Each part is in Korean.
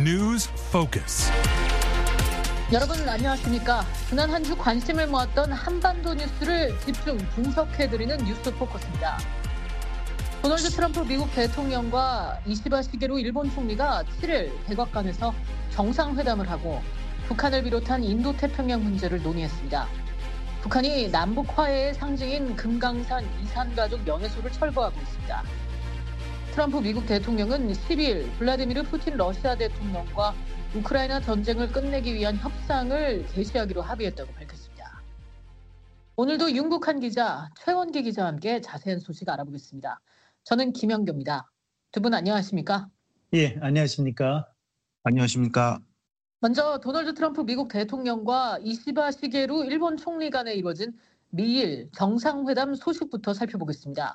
News Focus. 여러분 안녕하십니까? 지난 한 주 관심을 모았던 한반도 뉴스를 집중 분석해드리는 뉴스 포커스입니다. 도널드 트럼프 미국 대통령과 이시바 시게루 일본 총리가 7일 백악관에서 정상회담을 하고 북한을 비롯한 인도태평양 문제를 논의했습니다. 북한이 남북 화해의 상징인 금강산 이산가족 연회소를 철거하고 있습니다. 트럼프 미국 대통령은 12일 블라디미르 푸틴 러시아 대통령과 우크라이나 전쟁을 끝내기 위한 협상을 개시하기로 합의했다고 밝혔습니다. 오늘도 윤국한 기자, 최원기 기자와 함께 자세한 소식 알아보겠습니다. 저는 김영규입니다. 두 분 안녕하십니까? 예, 안녕하십니까? 안녕하십니까? 먼저 도널드 트럼프 미국 대통령과 이시바 시게루 일본 총리 간에 이루어진 미일 정상회담 소식부터 살펴보겠습니다.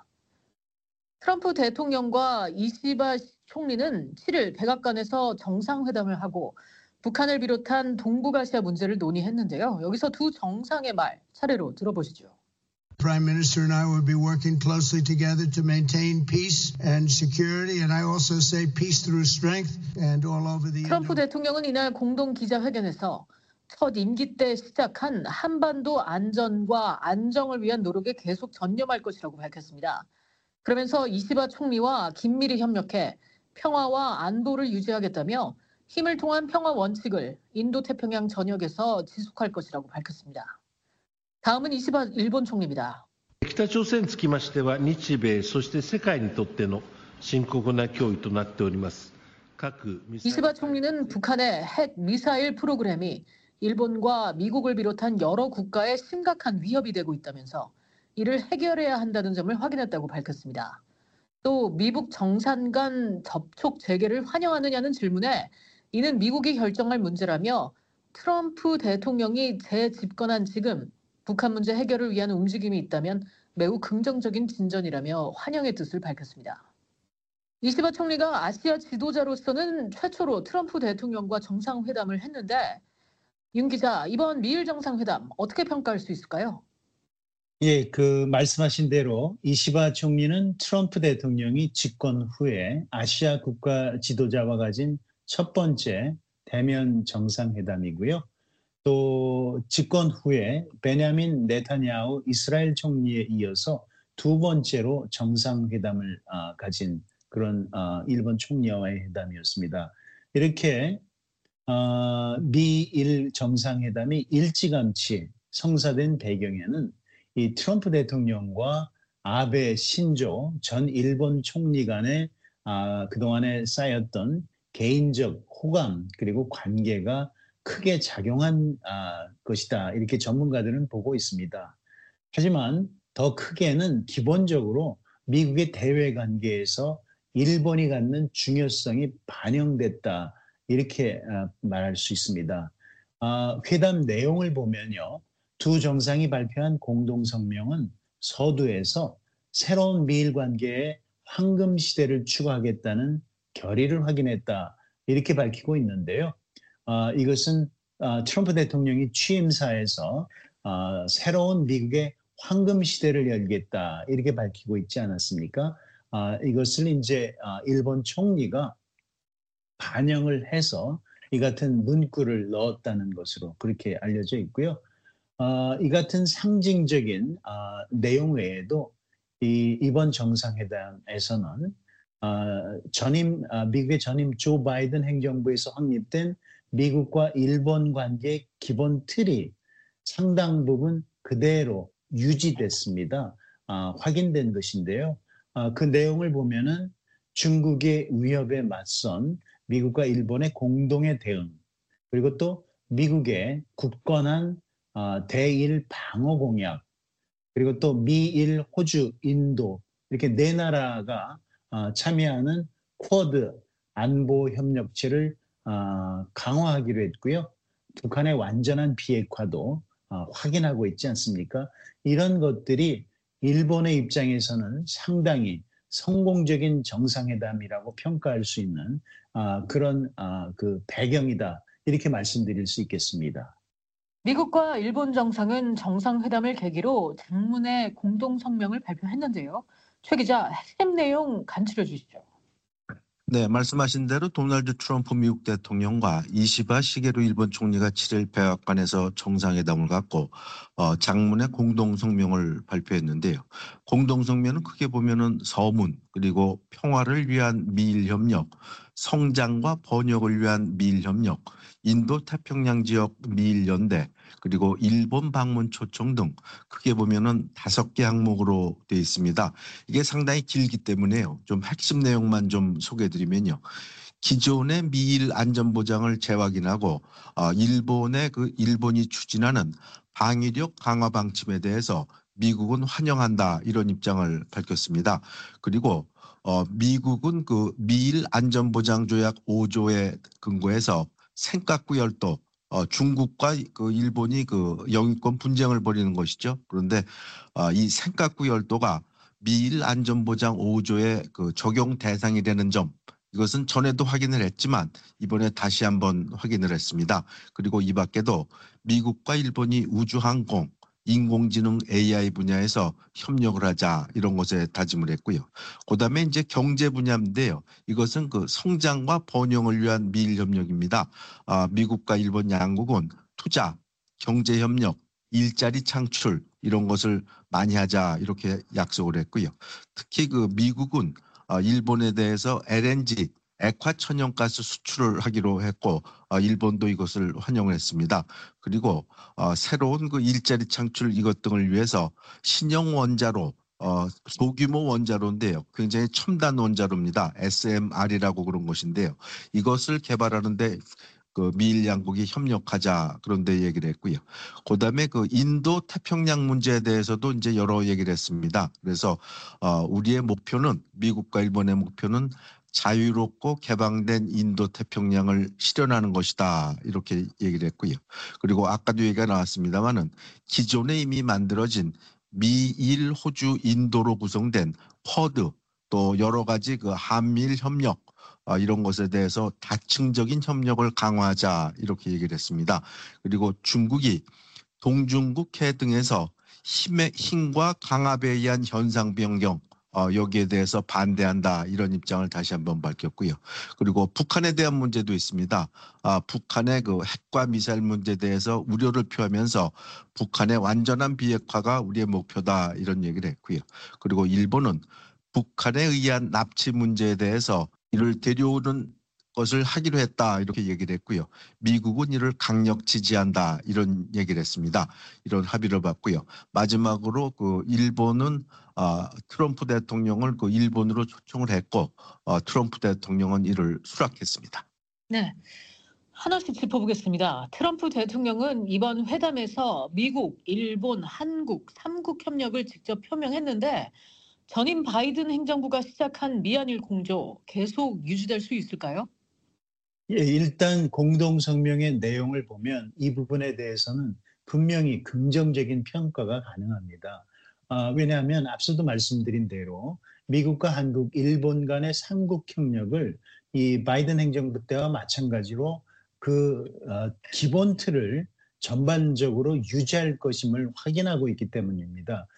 트럼프 대통령과 이시바 총리는 7일 백악관에서 정상회담을 하고 북한을 비롯한 동북아시아 문제를 논의했는데요. 여기서 두 정상의 말 차례로 들어보시죠. Prime Minister and I will be working closely together to maintain peace and security, and I also say peace through strength and all over the. 트럼프 대통령은 이날 공동 기자회견에서 첫 임기 때 시작한 한반도 안전과 안정을 위한 노력에 계속 전념할 것이라고 밝혔습니다. 그러면서 이시바 총리와 긴밀히 협력해 평화와 안보를 유지하겠다며 힘을 통한 평화 원칙을 인도태평양 전역에서 지속할 것이라고 밝혔습니다. 다음은 이시바 일본 총리입니다. 北朝鮮につきましては日米そして世界にとっての深刻な脅威となっております。 이시바 총리는 북한의 핵 미사일 프로그램이 일본과 미국을 비롯한 여러 국가에 심각한 위협이 되고 있다면서 이를 해결해야 한다는 점을 확인했다고 밝혔습니다. 또 미북 정상 간 접촉 재개를 환영하느냐는 질문에 이는 미국이 결정할 문제라며 트럼프 대통령이 재집권한 지금 북한 문제 해결을 위한 움직임이 있다면 매우 긍정적인 진전이라며 환영의 뜻을 밝혔습니다. 이시바 총리가 아시아 지도자로서는 최초로 트럼프 대통령과 정상회담을 했는데 윤 기자, 이번 미일 정상회담 어떻게 평가할 수 있을까요? 예, 그 말씀하신 대로 이시바 총리는 트럼프 대통령이 집권 후에 아시아 국가 지도자와 가진 첫 번째 대면 정상회담이고요. 또 집권 후에 베냐민 네타냐후 이스라엘 총리에 이어서 두 번째로 정상회담을 가진 그런 일본 총리와의 회담이었습니다. 이렇게 미일 정상회담이 일찌감치 성사된 배경에는 이 트럼프 대통령과 아베 신조 전 일본 총리 간의 그동안에 쌓였던 개인적 호감 그리고 관계가 크게 작용한 것이다. 이렇게 전문가들은 보고 있습니다. 하지만 더 크게는 기본적으로 미국의 대외 관계에서 일본이 갖는 중요성이 반영됐다. 이렇게 말할 수 있습니다. 회담 내용을 보면요. 두 정상이 발표한 공동성명은 서두에서 새로운 미일 관계의 황금 시대를 추구하겠다는 결의를 확인했다. 이렇게 밝히고 있는데요. 이것은 트럼프 대통령이 취임사에서 새로운 미국의 황금 시대를 열겠다. 이렇게 밝히고 있지 않았습니까? 이것을 이제 일본 총리가 반영을 해서 이 같은 문구를 넣었다는 것으로 그렇게 알려져 있고요. 이 같은 상징적인 내용 외에도 이번 정상회담에서는 미국의 전임 조 바이든 행정부에서 확립된 미국과 일본 관계의 기본 틀이 상당 부분 그대로 유지됐습니다. 확인된 것인데요. 그 내용을 보면은 중국의 위협에 맞선 미국과 일본의 공동의 대응, 그리고 또 미국의 굳건한 대일 방어 공약, 그리고 또 미일, 호주, 인도 이렇게 네 나라가 참여하는 쿼드 안보 협력체를 강화하기로 했고요. 북한의 완전한 비핵화도 확인하고 있지 않습니까? 이런 것들이 일본의 입장에서는 상당히 성공적인 정상회담이라고 평가할 수 있는 그런 그 배경이다. 이렇게 말씀드릴 수 있겠습니다. 미국과 일본 정상은 정상회담을 계기로 장문의 공동성명을 발표했는데요. 최 기자, 핵심 내용 간추려 주시죠. 네, 말씀하신 대로 도널드 트럼프 미국 대통령과 이시바 시게루 일본 총리가 7일 백악관에서 정상회담을 갖고 장문의 공동성명을 발표했는데요. 공동성명은 크게 보면은 서문 그리고 평화를 위한 미일 협력, 성장과 번역을 위한 미일 협력, 인도 태평양 지역 미일 연대, 그리고 일본 방문 초청 등 크게 보면은 5개 항목으로 되어 있습니다. 이게 상당히 길기 때문에요. 좀 핵심 내용만 좀 소개해드리면요. 기존의 미일 안전보장을 재확인하고 일본이 추진하는 방위력 강화 방침에 대해서 미국은 환영한다 이런 입장을 밝혔습니다. 그리고 미국은 그 미일 안전보장조약 5조에 근거해서 센카쿠 열도 중국과 그 일본이 그 영유권 분쟁을 벌이는 것이죠. 그런데 이 센카쿠 열도가 미일 안전보장 5조의 그 적용 대상이 되는 점, 이것은 전에도 확인을 했지만 이번에 다시 한번 확인을 했습니다. 그리고 이 밖에도 미국과 일본이 우주항공, 인공지능 AI 분야에서 협력을 하자 이런 것에 다짐을 했고요. 그다음에 이제 경제 분야인데요. 이것은 그 성장과 번영을 위한 미일 협력입니다. 미국과 일본 양국은 투자, 경제 협력, 일자리 창출 이런 것을 많이 하자 이렇게 약속을 했고요. 특히 그 미국은 일본에 대해서 LNG 액화천연가스 수출을 하기로 했고 일본도 이것을 환영을 했습니다. 그리고 새로운 그 일자리 창출 이것 등을 위해서 신형 원자로 소규모 원자로인데요. 굉장히 첨단 원자로입니다. SMR이라고 그런 것인데요. 이것을 개발하는데 그 미일 양국이 협력하자 그런데 얘기를 했고요. 그다음에 그 인도 태평양 문제에 대해서도 이제 여러 얘기를 했습니다. 그래서 우리의 목표는 미국과 일본의 목표는 자유롭고 개방된 인도 태평양을 실현하는 것이다 이렇게 얘기를 했고요. 그리고 아까도 얘기가 나왔습니다만은 기존에 이미 만들어진 미일 호주 인도로 구성된 쿼드 또 여러 가지 그 한미일 협력 이런 것에 대해서 다층적인 협력을 강화하자 이렇게 얘기를 했습니다. 그리고 중국이 동중국해 등에서 힘과 강압에 의한 현상 변경 여기에 대해서 반대한다 이런 입장을 다시 한번 밝혔고요. 그리고 북한에 대한 문제도 있습니다. 북한의 그 핵과 미사일 문제에 대해서 우려를 표하면서 북한의 완전한 비핵화가 우리의 목표다 이런 얘기를 했고요. 그리고 일본은 북한에 의한 납치 문제에 대해서 이를 데려오는 것을 하기로 했다 이렇게 얘기를 했고요. 미국은 이를 강력 지지한다 이런 얘기를 했습니다. 이런 합의를 봤고요. 마지막으로 그 일본은 트럼프 대통령을 그 일본으로 초청을 했고 트럼프 대통령은 이를 수락했습니다. 네. 하나씩 짚어보겠습니다. 트럼프 대통령은 이번 회담에서 미국, 일본, 한국 3국 협력을 직접 표명했는데 전임 바이든 행정부가 시작한 미한일 공조 계속 유지될 수 있을까요? 예, 일단 공동성명의 내용을 보면 이 부분에 대해서는 분명히 긍정적인 평가가 가능합니다. 왜냐하면 앞서도 말씀드린 대로 미국과 한국, 일본 간의 3국 협력을 이 바이든 행정부 때와 마찬가지로 그 기본 틀을 전반적으로 유지할 것임을 확인하고 있기 때문입니다.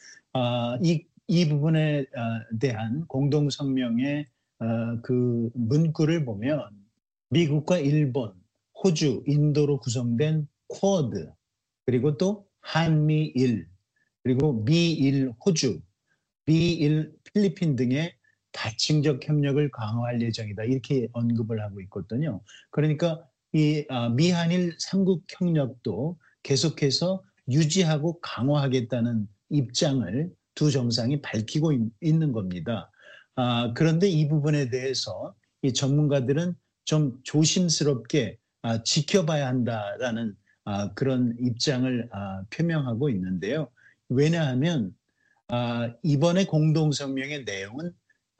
이 부분에 대한 공동성명의 그 문구를 보면 미국과 일본, 호주, 인도로 구성된 쿼드, 그리고 또 한미일, 그리고 미일 호주, 미일 필리핀 등의 다층적 협력을 강화할 예정이다. 이렇게 언급을 하고 있거든요. 그러니까 이 미한일 3국 협력도 계속해서 유지하고 강화하겠다는 입장을 두 정상이 밝히고 있는 겁니다. 그런데 이 부분에 대해서 이 전문가들은 좀 조심스럽게 지켜봐야 한다라는 그런 입장을 표명하고 있는데요. 왜냐하면 이번에 공동성명의 내용은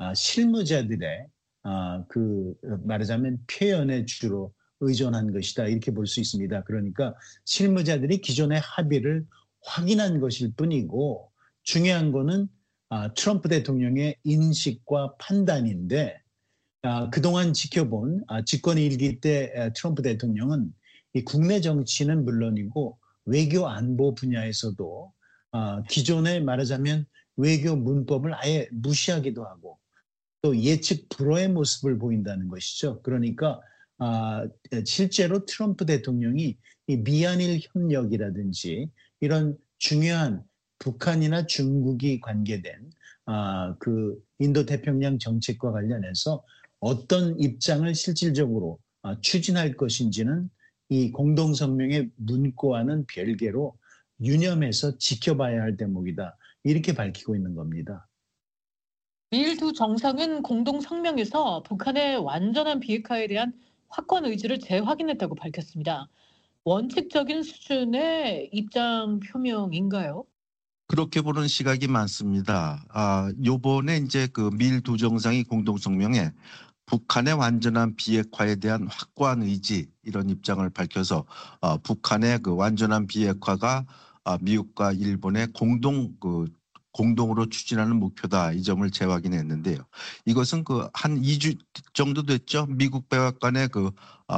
실무자들의 그 말하자면 표현에 주로 의존한 것이다 이렇게 볼 수 있습니다. 그러니까 실무자들이 기존의 합의를 확인한 것일 뿐이고 중요한 거는 트럼프 대통령의 인식과 판단인데 그동안 지켜본 집권 일기 때 트럼프 대통령은 이 국내 정치는 물론이고 외교 안보 분야에서도 기존에 말하자면 외교 문법을 아예 무시하기도 하고 또 예측 불허의 모습을 보인다는 것이죠. 그러니까 실제로 트럼프 대통령이 이 미한일 협력이라든지 이런 중요한 북한이나 중국이 관계된 그 인도태평양 정책과 관련해서 어떤 입장을 실질적으로 추진할 것인지는 이 공동성명의 문구와는 별개로 유념해서 지켜봐야 할 대목이다. 이렇게 밝히고 있는 겁니다. 미일 두 정상은 공동 성명에서 북한의 완전한 비핵화에 대한 확고한 의지를 재확인했다고 밝혔습니다. 원칙적인 수준의 입장 표명인가요? 그렇게 보는 시각이 많습니다. 요번에 이제 그 미일 두 정상이 공동 성명에 북한의 완전한 비핵화에 대한 확고한 의지 이런 입장을 밝혀서 북한의 그 완전한 비핵화가 미국과 일본의 공동으로 추진하는 목표다 이 점을 재확인했는데요. 이것은 그 한 2주 정도 됐죠. 미국 백악관의 그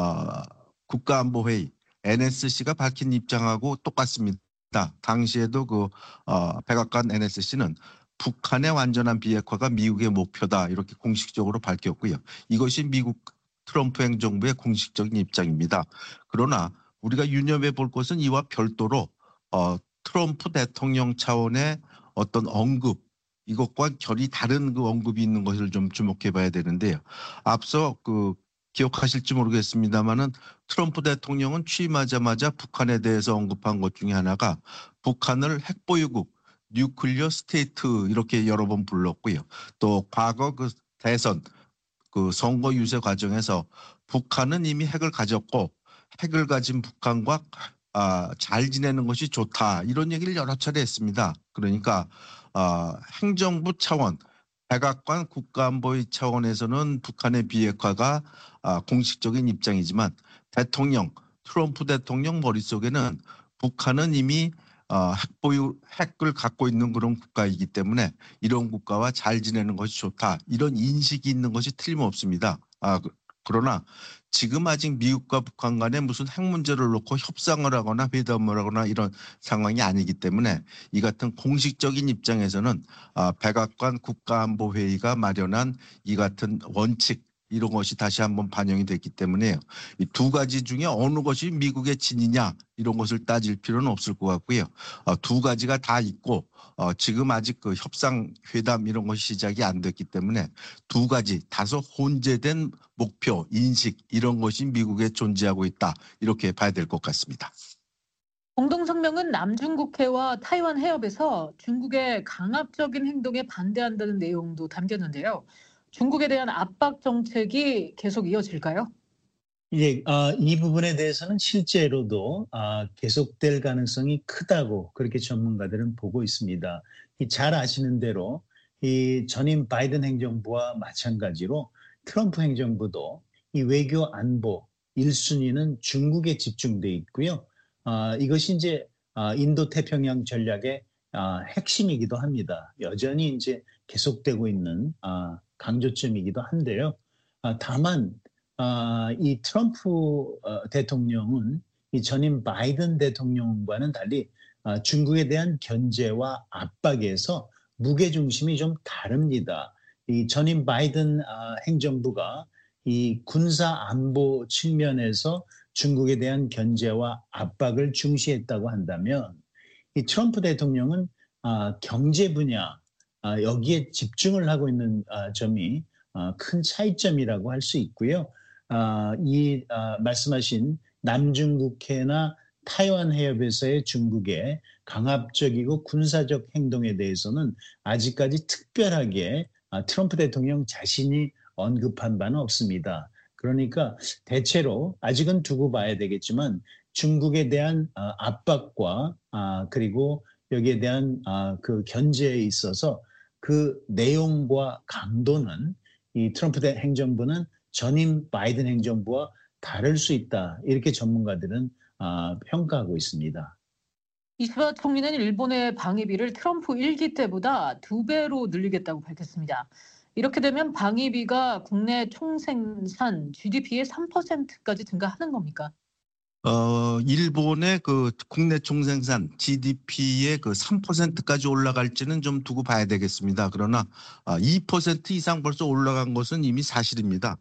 국가안보회의 NSC가 밝힌 입장하고 똑같습니다. 당시에도 그 백악관 NSC는 북한의 완전한 비핵화가 미국의 목표다 이렇게 공식적으로 밝혔고요. 이것이 미국 트럼프 행정부의 공식적인 입장입니다. 그러나 우리가 유념해 볼 것은 이와 별도로 트럼프 대통령 차원의 어떤 언급 이것과 결이 다른 그 언급이 있는 것을 좀 주목해 봐야 되는데요. 앞서 그 기억하실지 모르겠습니다만은 트럼프 대통령은 취임하자마자 북한에 대해서 언급한 것 중에 하나가 북한을 핵보유국 뉴클리어 스테이트 이렇게 여러 번 불렀고요. 또 과거 그 대선 그 선거 유세 과정에서 북한은 이미 핵을 가졌고 핵을 가진 북한과 잘 지내는 것이 좋다 이런 얘기를 여러 차례 했습니다. 그러니까 행정부 차원 백악관 국가안보위 차원에서는 북한의 비핵화가 공식적인 입장이지만 트럼프 대통령 머릿속에는 북한은 이미 핵을 갖고 있는 그런 국가이기 때문에 이런 국가와 잘 지내는 것이 좋다. 이런 인식이 있는 것이 틀림없습니다. 그러나 지금 아직 미국과 북한 간에 무슨 핵 문제를 놓고 협상을 하거나 회담을 하거나 이런 상황이 아니기 때문에 이 같은 공식적인 입장에서는 백악관 국가안보회의가 마련한 이 같은 원칙 이런 것이 다시 한번 반영이 됐기 때문에 이 두 가지 중에 어느 것이 미국의 진이냐 이런 것을 따질 필요는 없을 것 같고요. 두 가지가 다 있고 지금 아직 그 협상 회담 이런 것이 시작이 안 됐기 때문에 두 가지 다소 혼재된 목표, 인식 이런 것이 미국에 존재하고 있다 이렇게 봐야 될 것 같습니다. 공동성명은 남중국해와 타이완 해협에서 중국의 강압적인 행동에 반대한다는 내용도 담겼는데요. 중국에 대한 압박 정책이 계속 이어질까요? 예, 이 부분에 대해서는 실제로도 계속될 가능성이 크다고 그렇게 전문가들은 보고 있습니다. 잘 아시는 대로 이 전임 바이든 행정부와 마찬가지로 트럼프 행정부도 이 외교 안보 1순위는 중국에 집중돼 있고요. 이것이 이제 인도 태평양 전략의 핵심이기도 합니다. 여전히 이제 계속되고 있는 강조점이기도 한데요. 다만 이 트럼프 대통령은 이 전임 바이든 대통령과는 달리 중국에 대한 견제와 압박에서 무게중심이 좀 다릅니다. 이 전임 바이든 행정부가 이 군사 안보 측면에서 중국에 대한 견제와 압박을 중시했다고 한다면 이 트럼프 대통령은 경제 분야 여기에 집중을 하고 있는 점이 큰 차이점이라고 할 수 있고요. 말씀하신 남중국해나 타이완 해협에서의 중국의 강압적이고 군사적 행동에 대해서는 아직까지 특별하게 트럼프 대통령 자신이 언급한 바는 없습니다. 그러니까 대체로 아직은 두고 봐야 되겠지만 중국에 대한 압박과 그리고 여기에 대한 그 견제에 있어서 그 내용과 강도는 이 트럼프 행정부는 전임 바이든 행정부와 다를 수 있다. 이렇게 전문가들은 평가하고 있습니다. 이시바 총리는 일본의 방위비를 트럼프 1기 때보다 2배로 늘리겠다고 밝혔습니다. 이렇게 되면 방위비가 국내 총생산 GDP의 3%까지 증가하는 겁니까? 일본의 그 국내 총생산 GDP의 그 3%까지 올라갈지는 좀 두고 봐야 되겠습니다. 그러나 2% 이상 벌써 올라간 것은 이미 사실입니다.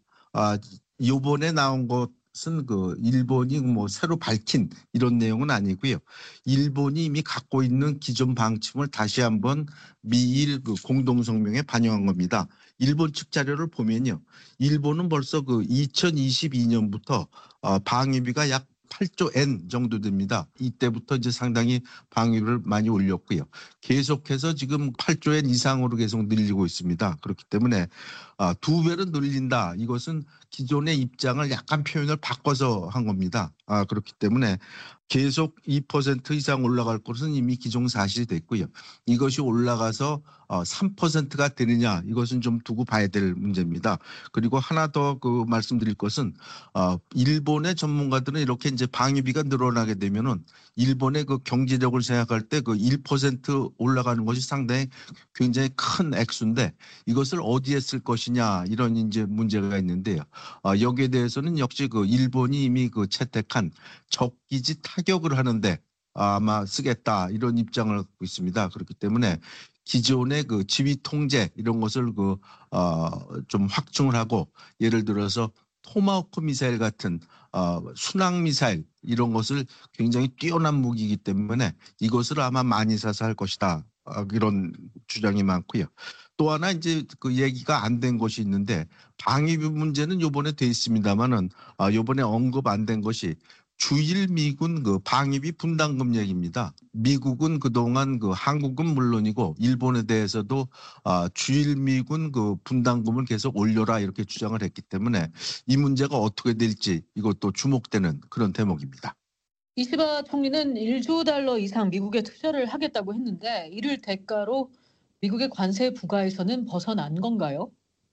요번에 나온 것은 그 일본이 뭐 새로 밝힌 이런 내용은 아니고요. 일본이 이미 갖고 있는 기존 방침을 다시 한번 미일 그 공동성명에 반영한 겁니다. 일본 측 자료를 보면요. 일본은 벌써 그 2022년부터 방위비가 약 8조 엔 정도 됩니다. 이때부터 이제 상당히 방위비를 많이 올렸고요. 계속해서 지금 8조 엔 이상으로 계속 늘리고 있습니다. 그렇기 때문에 2배로 늘린다. 이것은 기존의 입장을 약간 표현을 바꿔서 한 겁니다. 그렇기 때문에 계속 2% 이상 올라갈 것은 이미 기정사실이 됐고요. 이것이 올라가서 3%가 되느냐 이것은 좀 두고 봐야 될 문제입니다. 그리고 하나 더 그 말씀드릴 것은 일본의 전문가들은 이렇게 이제 방위비가 늘어나게 되면은 일본의 그 경제력을 생각할 때 그 1% 올라가는 것이 상당히 굉장히 큰 액수인데 이것을 어디에 쓸 것이냐 이런 이제 문제가 있는데요. 여기에 대해서는 역시 그 일본이 이미 그 채택한 적기지 타격을 하는데 아마 쓰겠다 이런 입장을 갖고 있습니다. 그렇기 때문에 기존의 그 지휘 통제 이런 것을 좀 확충을 하고 예를 들어서 토마호크 미사일 같은 순항 미사일 이런 것을 굉장히 뛰어난 무기이기 때문에 이것을 아마 많이 사서 할 것이다. 이런 주장이 많고요. 또 하나 이제 그 얘기가 안 된 것이 있는데 방위비 문제는 요번에 돼 있습니다만은 요번에 언급 안 된 것이 주일 미군 그 방위비 분담금 얘기입니다. 미국은 그동안 그 한국은 물론이고 일본에 대해서도 주일 미군 그 분담금을 계속 올려라 이렇게 주장을 했기 때문에 이 문제가 어떻게 될지 이것도 주목되는 그런 대목입니다. 이시바 총리는 1조 달러 이상 미국에 투자를 하겠다고 했는데 이를 대가로 미국의 관세 부과에서는 벗어난 건가요?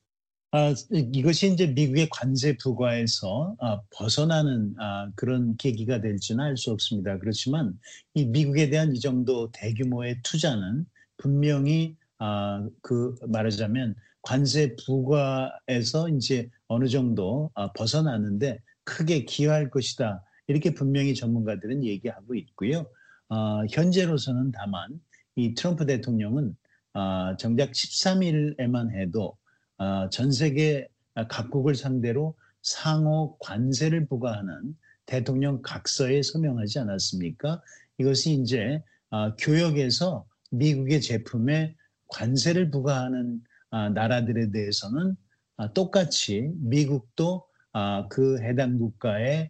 이것이 이제 미국의 관세 부과에서 벗어나는 그런 계기가 될지는 알 수 없습니다. 그렇지만 이 미국에 대한 이 정도 대규모의 투자는 분명히 그 말하자면 관세 부과에서 이제 어느 정도 벗어나는데 크게 기여할 것이다. 이렇게 분명히 전문가들은 얘기하고 있고요. 현재로서는 다만 이 트럼프 대통령은 정작 13일에만 해도 전 세계 각국을 상대로 상호 관세를 부과하는 대통령 각서에 서명하지 않았습니까? 이것이 이제 교역에서 미국의 제품에 관세를 부과하는 나라들에 대해서는 똑같이 미국도 그 해당 국가의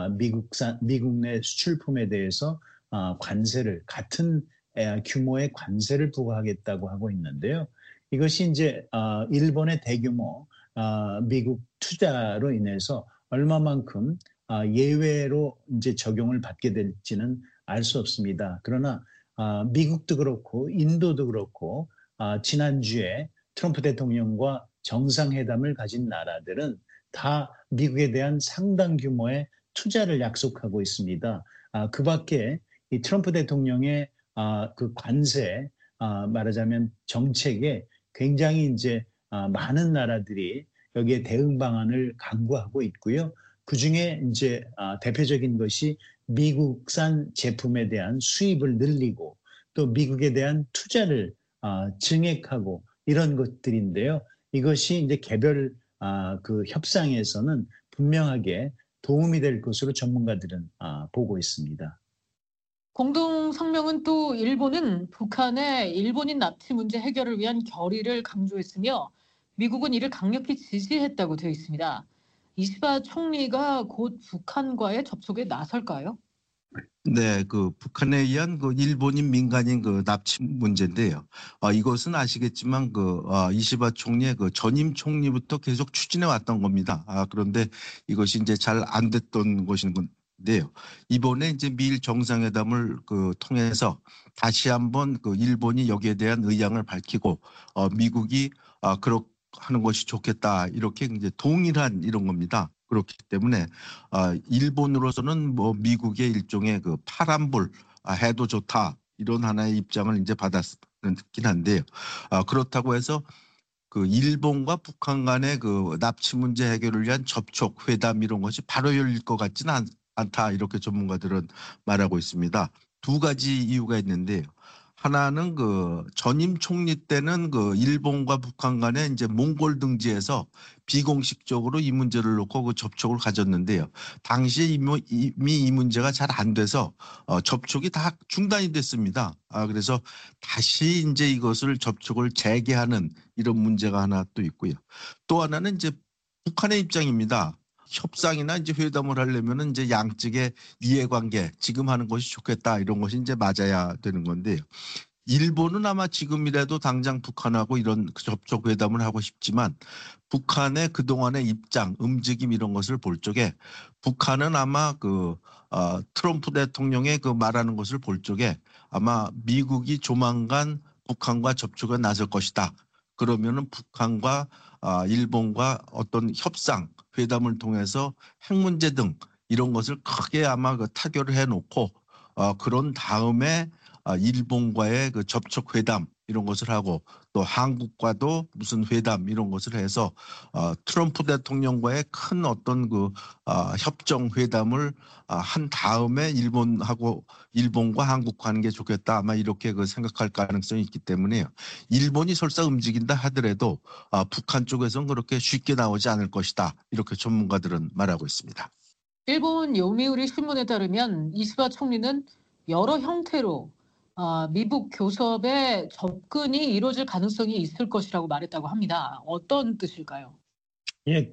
미국 내 수출품에 대해서 관세를 같은 규모의 관세를 부과하겠다고 하고 있는데요. 이것이 이제 일본의 대규모 미국 투자로 인해서 얼마만큼 예외로 이제 적용을 받게 될지는 알 수 없습니다. 그러나 미국도 그렇고 인도도 그렇고 지난주에 트럼프 대통령과 정상회담을 가진 나라들은 다 미국에 대한 상당 규모의 투자를 약속하고 있습니다. 그 밖에 이 트럼프 대통령의 그 관세 말하자면 정책에 굉장히 이제 많은 나라들이 여기에 대응 방안을 강구하고 있고요. 그 중에 이제 대표적인 것이 미국산 제품에 대한 수입을 늘리고 또 미국에 대한 투자를 증액하고 이런 것들인데요. 이것이 이제 개별 그 협상에서는 분명하게 도움이 될 것으로 전문가들은 보고 있습니다. 공동 성명은 또 일본은 북한의 일본인 납치 문제 해결을 위한 결의를 강조했으며 미국은 이를 강력히 지지했다고 되어 있습니다. 이시바 총리가 곧 북한과의 접촉에 나설까요? 네, 그 북한에 의한 그 일본인 민간인 그 납치 문제인데요. 이것은 아시겠지만 그 이시바 총리의 그 전임 총리부터 계속 추진해 왔던 겁니다. 그런데 이것이 이제 잘 안 됐던 것인데요. 이번에 이제 미일 정상회담을 그 통해서 다시 한번 그 일본이 여기에 대한 의향을 밝히고 미국이 그렇게 하는 것이 좋겠다 이렇게 이제 동일한 이런 겁니다. 그렇기 때문에 일본으로서는 뭐 미국의 일종의 그 파란불 해도 좋다 이런 하나의 입장을 이제 받았긴 한데요. 그렇다고 해서 그 일본과 북한 간의 그 납치 문제 해결을 위한 접촉 회담 이런 것이 바로 열릴 것 같지는 않다 이렇게 전문가들은 말하고 있습니다. 두 가지 이유가 있는데요. 하나는 그 전임 총리 때는 그 일본과 북한 간에 이제 몽골 등지에서 비공식적으로 이 문제를 놓고 그 접촉을 가졌는데요. 당시에 이미 이 문제가 잘 안 돼서 접촉이 다 중단이 됐습니다. 그래서 다시 이제 이것을 접촉을 재개하는 이런 문제가 하나 또 있고요. 또 하나는 이제 북한의 입장입니다. 협상이나 이제 회담을 하려면은 이제 양측의 이해관계 지금 하는 것이 좋겠다 이런 것이 이제 맞아야 되는 건데요. 일본은 아마 지금이라도 당장 북한하고 이런 접촉 회담을 하고 싶지만 북한의 그동안의 입장, 움직임 이런 것을 볼 적에 북한은 아마 트럼프 대통령의 그 말하는 것을 볼 적에 아마 미국이 조만간 북한과 접촉에 나설 것이다. 그러면은 북한과 일본과 어떤 협상, 회담을 통해서 핵 문제 등 이런 것을 크게 아마 타결을 해놓고 그런 다음에 일본과의 그 접촉 회담 이런 것을 하고 또 한국과도 무슨 회담 이런 것을 해서 트럼프 대통령과의 큰 어떤 협정 회담을 한 다음에 일본과 한국과 하는 게 좋겠다 아마 이렇게 생각할 가능성이 있기 때문에요. 일본이 설사 움직인다 하더라도 북한 쪽에서는 그렇게 쉽게 나오지 않을 것이다 이렇게 전문가들은 말하고 있습니다. 일본 요미우리 신문에 따르면 이시바 총리는 여러 형태로 미국 교섭에 접근이 이루어질 가능성이 있을 것이라고 말했다고 합니다. 어떤 뜻일까요? 예,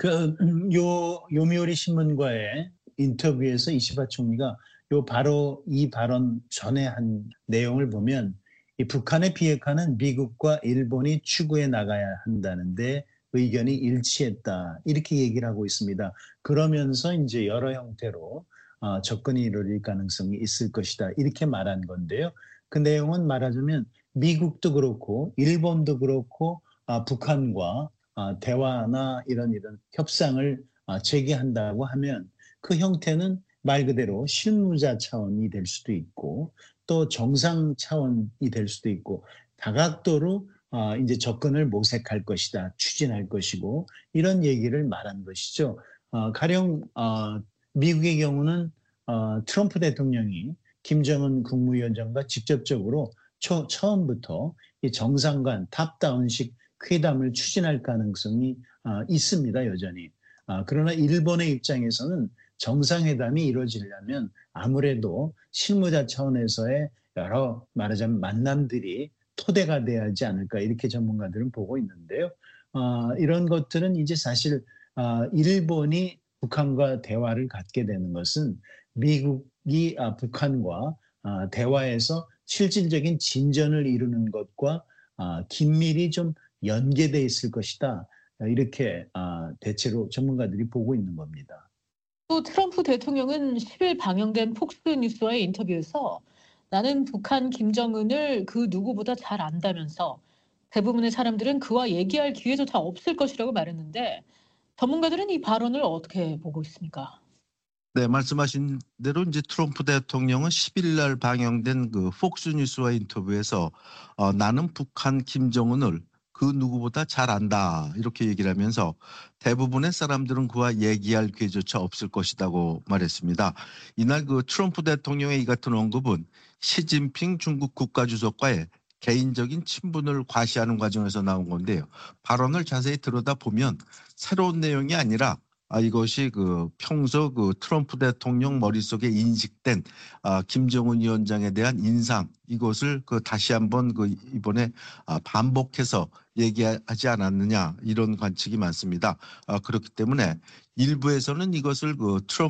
요미우리 신문과의 인터뷰에서 이시바 총리가 바로 이 발언 전에 한 내용을 보면 이 북한의 비핵화는 미국과 일본이 추구해 나가야 한다는데 의견이 일치했다 이렇게 얘기를 하고 있습니다. 그러면서 이제 여러 형태로 접근이 이루어질 가능성이 있을 것이다 이렇게 말한 건데요. 그 내용은 말하자면 미국도 그렇고 일본도 그렇고 북한과 대화나 이런 협상을 재개한다고 하면 그 형태는 말 그대로 실무자 차원이 될 수도 있고 또 정상 차원이 될 수도 있고 다각도로 이제 접근을 모색할 것이다, 추진할 것이고 이런 얘기를 말한 것이죠. 가령 미국의 경우는 트럼프 대통령이 김정은 국무위원장과 직접적으로 처음부터 이 정상 간 탑다운식 회담을 추진할 가능성이 있습니다, 여전히. 그러나 일본의 입장에서는 정상회담이 이루어지려면 아무래도 실무자 차원에서의 여러 말하자면 만남들이 토대가 돼야 하지 않을까 이렇게 전문가들은 보고 있는데요. 이런 것들은 이제 사실 일본이 북한과 대화를 갖게 되는 것은 미국이 북한과 대화에서 실질적인 진전을 이루는 것과 긴밀히 좀 연계돼 있을 것이다. 이렇게 대체로 전문가들이 보고 있는 겁니다. 또 트럼프 대통령은 10일 방영된 폭스뉴스와의 인터뷰에서 나는 북한 김정은을 그 누구보다 잘 안다면서 대부분의 사람들은 그와 얘기할 기회조차 없을 것이라고 말했는데 전문가들은 이 발언을 어떻게 보고 있습니까? 네, 말씀하신 대로 이제 트럼프 대통령은 10일 날 방영된 그 폭스뉴스와 인터뷰에서 나는 북한 김정은을 그 누구보다 잘 안다 이렇게 얘기를 하면서 대부분의 사람들은 그와 얘기할 기회조차 없을 것이라고 말했습니다. 이날 그 트럼프 대통령의 이 같은 언급은 시진핑 중국 국가주석과의 개인적인 친분을 과시하는 과정에서 나온 건데요. 발언을 자세히 들여다보면 새로운 내용이 아니라 이것이 평소 트럼프 대통령 머릿속에 인식된 김정은 위원장에 대한 인상 이것을 다시 한번 이번에 반복해서 얘기하지 않았느냐 이런 관측이 많습니다. 그렇기 때문에 일부에서는 이것을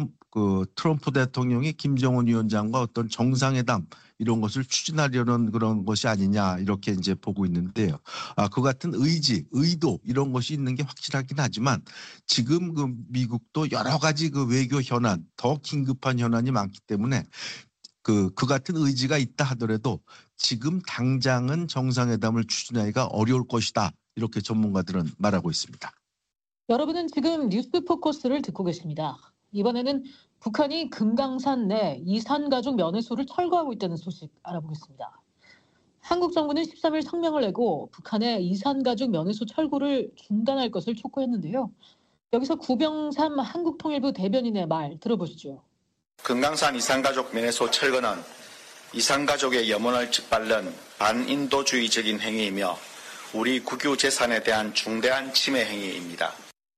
트럼프 대통령이 김정은 위원장과 어떤 정상회담 이런 것을 추진하려는 그런 것이 아니냐 이렇게 이제 보고 있는데요. 그 같은 의도 이런 것이 있는 게 확실하긴 하지만 지금 미국도 여러 가지 외교 현안, 더 긴급한 현안이 많기 때문에 그 같은 의지가 있다 하더라도 지금 당장은 정상회담을 추진하기가 어려울 것이다 이렇게 전문가들은 말하고 있습니다. 여러분은 지금 뉴스포커스를 듣고 계십니다. 이번에는 북한이 금강산 내 이산가족 면회소를 철거하고 있다는 소식 알아보겠습니다. 한국 정부는 13일 성명을 내고 북한의 이산가족 면회소 철거를 중단할 것을 촉구했는데요. 여기서 구병삼 한국통일부 대변인의 말 들어보시죠. 금강산 이산가족 면회소 철거는 이산가족의 염원을 짓밟는 반인도주의적인 행위이며 우리 국유 재산에 대한 중대한 침해 행위입니다.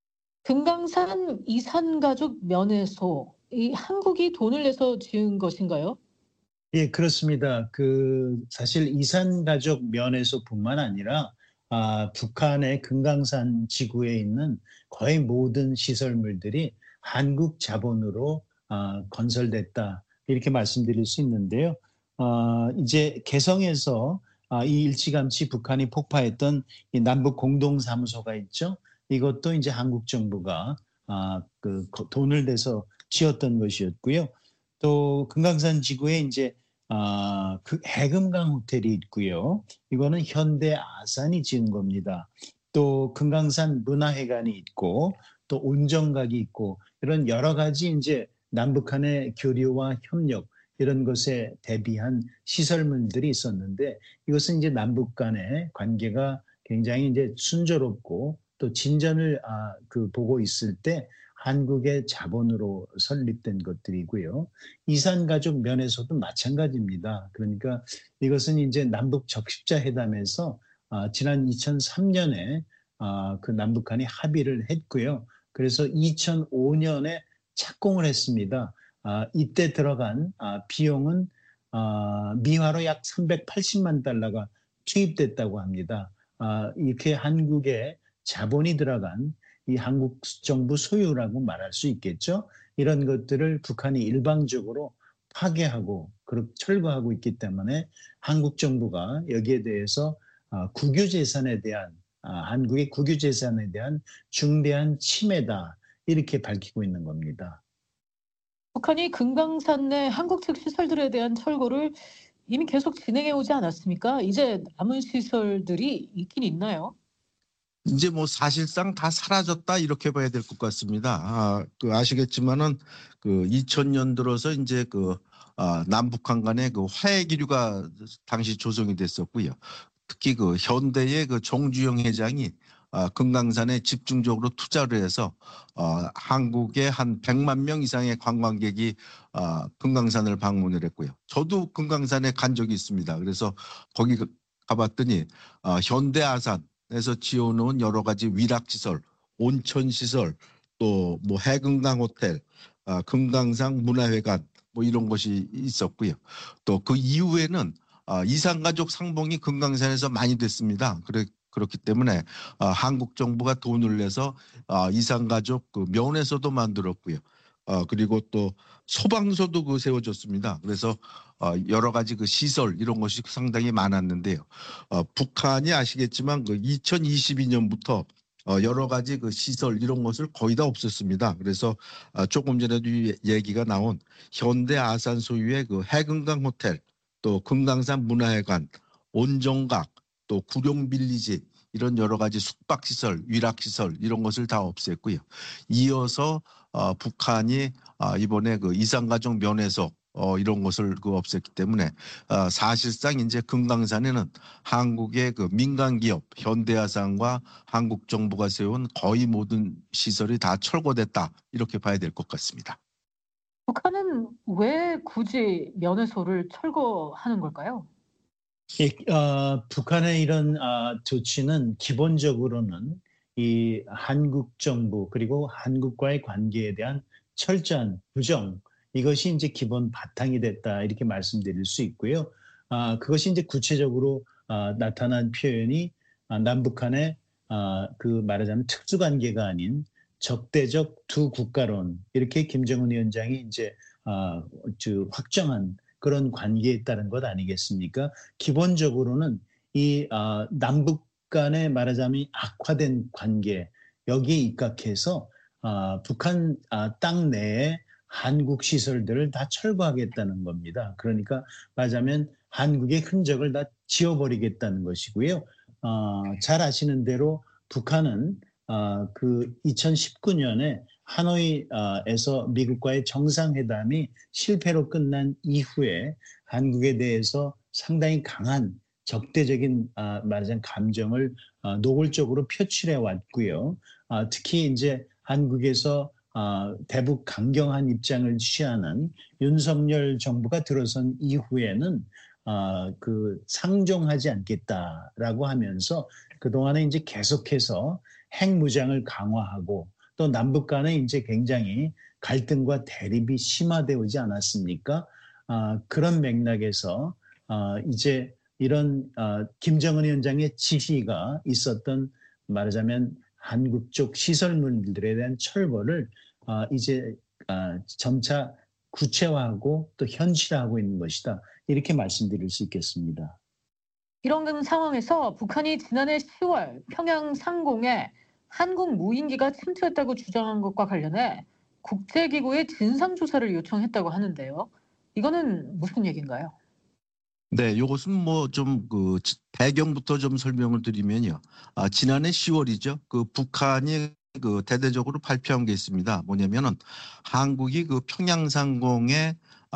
금강산 이산가족 면회소, 이 한국이 돈을 내서 지은 것인가요? 예, 그렇습니다. 사실 이산가족 면회소뿐만 아니라 북한의 금강산 지구에 있는 거의 모든 시설물들이 한국 자본으로 건설됐다 이렇게 말씀드릴 수 있는데요. 이제 개성에서 이 일찌감치 북한이 폭파했던 이 남북 공동사무소가 있죠. 이것도 이제 한국 정부가 돈을 내서 지었던 것이었고요. 또 금강산 지구에 이제 그 해금강 호텔이 있고요. 이거는 현대 아산이 지은 겁니다. 또 금강산 문화회관이 있고 또 온정각이 있고 이런 여러 가지 이제 남북한의 교류와 협력 이런 것에 대비한 시설물들이 있었는데 이것은 이제 남북 간의 관계가 굉장히 이제 순조롭고 또 진전을 보고 있을 때 한국의 자본으로 설립된 것들이고요. 이산가족 면회소도 마찬가지입니다. 그러니까 이것은 이제 남북 적십자 회담에서 지난 2003년에 그 남북한이 합의를 했고요. 그래서 2005년에 착공을 했습니다. 이때 들어간 비용은 미화로 약 380만 달러가 투입됐다고 합니다. 이렇게 한국에 자본이 들어간 이 한국 정부 소유라고 말할 수 있겠죠. 이런 것들을 북한이 일방적으로 파괴하고 철거하고 있기 때문에 한국 정부가 여기에 대해서 국유재산에 대한 한국의 국유재산에 대한 중대한 침해다 이렇게 밝히고 있는 겁니다. 북한이 금강산 내 한국 측 시설들에 대한 철거를 이미 계속 진행해 오지 않았습니까? 이제 남은 시설들이 있긴 있나요? 이제 뭐 사실상 다 사라졌다 이렇게 봐야 될 것 같습니다. 아시겠지만은 2000년 들어서 이제 남북한 간의 화해 기류가 당시 조성이 됐었고요. 특히 현대의 정주영 회장이 금강산에 집중적으로 투자를 해서 한국의 한 100만 명 이상의 관광객이 금강산을 방문을 했고요. 저도 금강산에 간 적이 있습니다. 그래서 거기 가봤더니 현대아산에서 지어놓은 여러 가지 위락시설, 온천시설, 또 뭐 해금강 호텔, 금강산 문화회관 뭐 이런 것이 있었고요. 또 그 이후에는 이산가족 상봉이 금강산에서 많이 됐습니다. 그렇기 때문에 한국 정부가 돈을 내서 이산가족 면회소도 만들었고요. 그리고 또 소방서도 세워졌습니다. 그래서 여러 가지 시설 이런 것이 상당히 많았는데요. 북한이 아시겠지만 2022년부터 여러 가지 시설 이런 것을 거의 다 없앴습니다. 그래서 조금 전에도 얘기가 나온 현대 아산 소유의 해금강 호텔, 또 금강산 문화회관, 온정각, 또 구룡빌리지 이런 여러 가지 숙박시설, 위락시설 이런 것을 다 없앴고요. 이어서 북한이 이번에 이산가족 면회소 이런 것을 없앴기 때문에 사실상 이제 금강산에는 한국의 민간기업 현대아산과 한국 정부가 세운 거의 모든 시설이 다 철거됐다 이렇게 봐야 될 것 같습니다. 북한은 왜 굳이 면회소를 철거하는 걸까요? 북한의 이런 조치는 기본적으로는 이 한국 정부 그리고 한국과의 관계에 대한 철저한 부정 이것이 이제 기본 바탕이 됐다 이렇게 말씀드릴 수 있고요. 그것이 이제 구체적으로 나타난 표현이 남북한의 말하자면 특수관계가 아닌 적대적 두 국가론 이렇게 김정은 위원장이 이제 확정한 그런 관계에 있다는 것 아니겠습니까? 기본적으로는 이 남북 간의 말하자면 악화된 관계 여기에 입각해서 북한 땅 내에 한국 시설들을 다 철거하겠다는 겁니다. 그러니까 말하자면 한국의 흔적을 다 지워버리겠다는 것이고요. 잘 아시는 대로 북한은 2019년에 하노이에서 미국과의 정상회담이 실패로 끝난 이후에 한국에 대해서 상당히 강한 적대적인 말하자면 감정을 노골적으로 표출해 왔고요. 특히 이제 한국에서 대북 강경한 입장을 취하는 윤석열 정부가 들어선 이후에는 그 상종하지 않겠다라고 하면서 그동안에 이제 계속해서 핵무장을 강화하고 또 남북 간에 이제 굉장히 갈등과 대립이 심화되지 않았습니까? 그런 맥락에서 이제 이런 김정은 위원장의 지시가 있었던 말하자면 한국 쪽 시설물들에 대한 철거를 이제 점차 구체화하고 또 현실화하고 있는 것이다. 이렇게 말씀드릴 수 있겠습니다. 이런 상황에서 북한이 지난해 10월 평양 상공에 한국 무인기가 침투했다고 주장한 것과 관련해 국제기구에 진상조사를 요청했다고 하는데요. 이거는 무슨 얘기인가요? 네, 이것은 뭐 좀 그 배경부터 좀 설명을 드리면요. 지난해 10월이죠. 그 북한이 그 대대적으로 발표한 게 있습니다. 뭐냐면은 한국이 그 평양상공에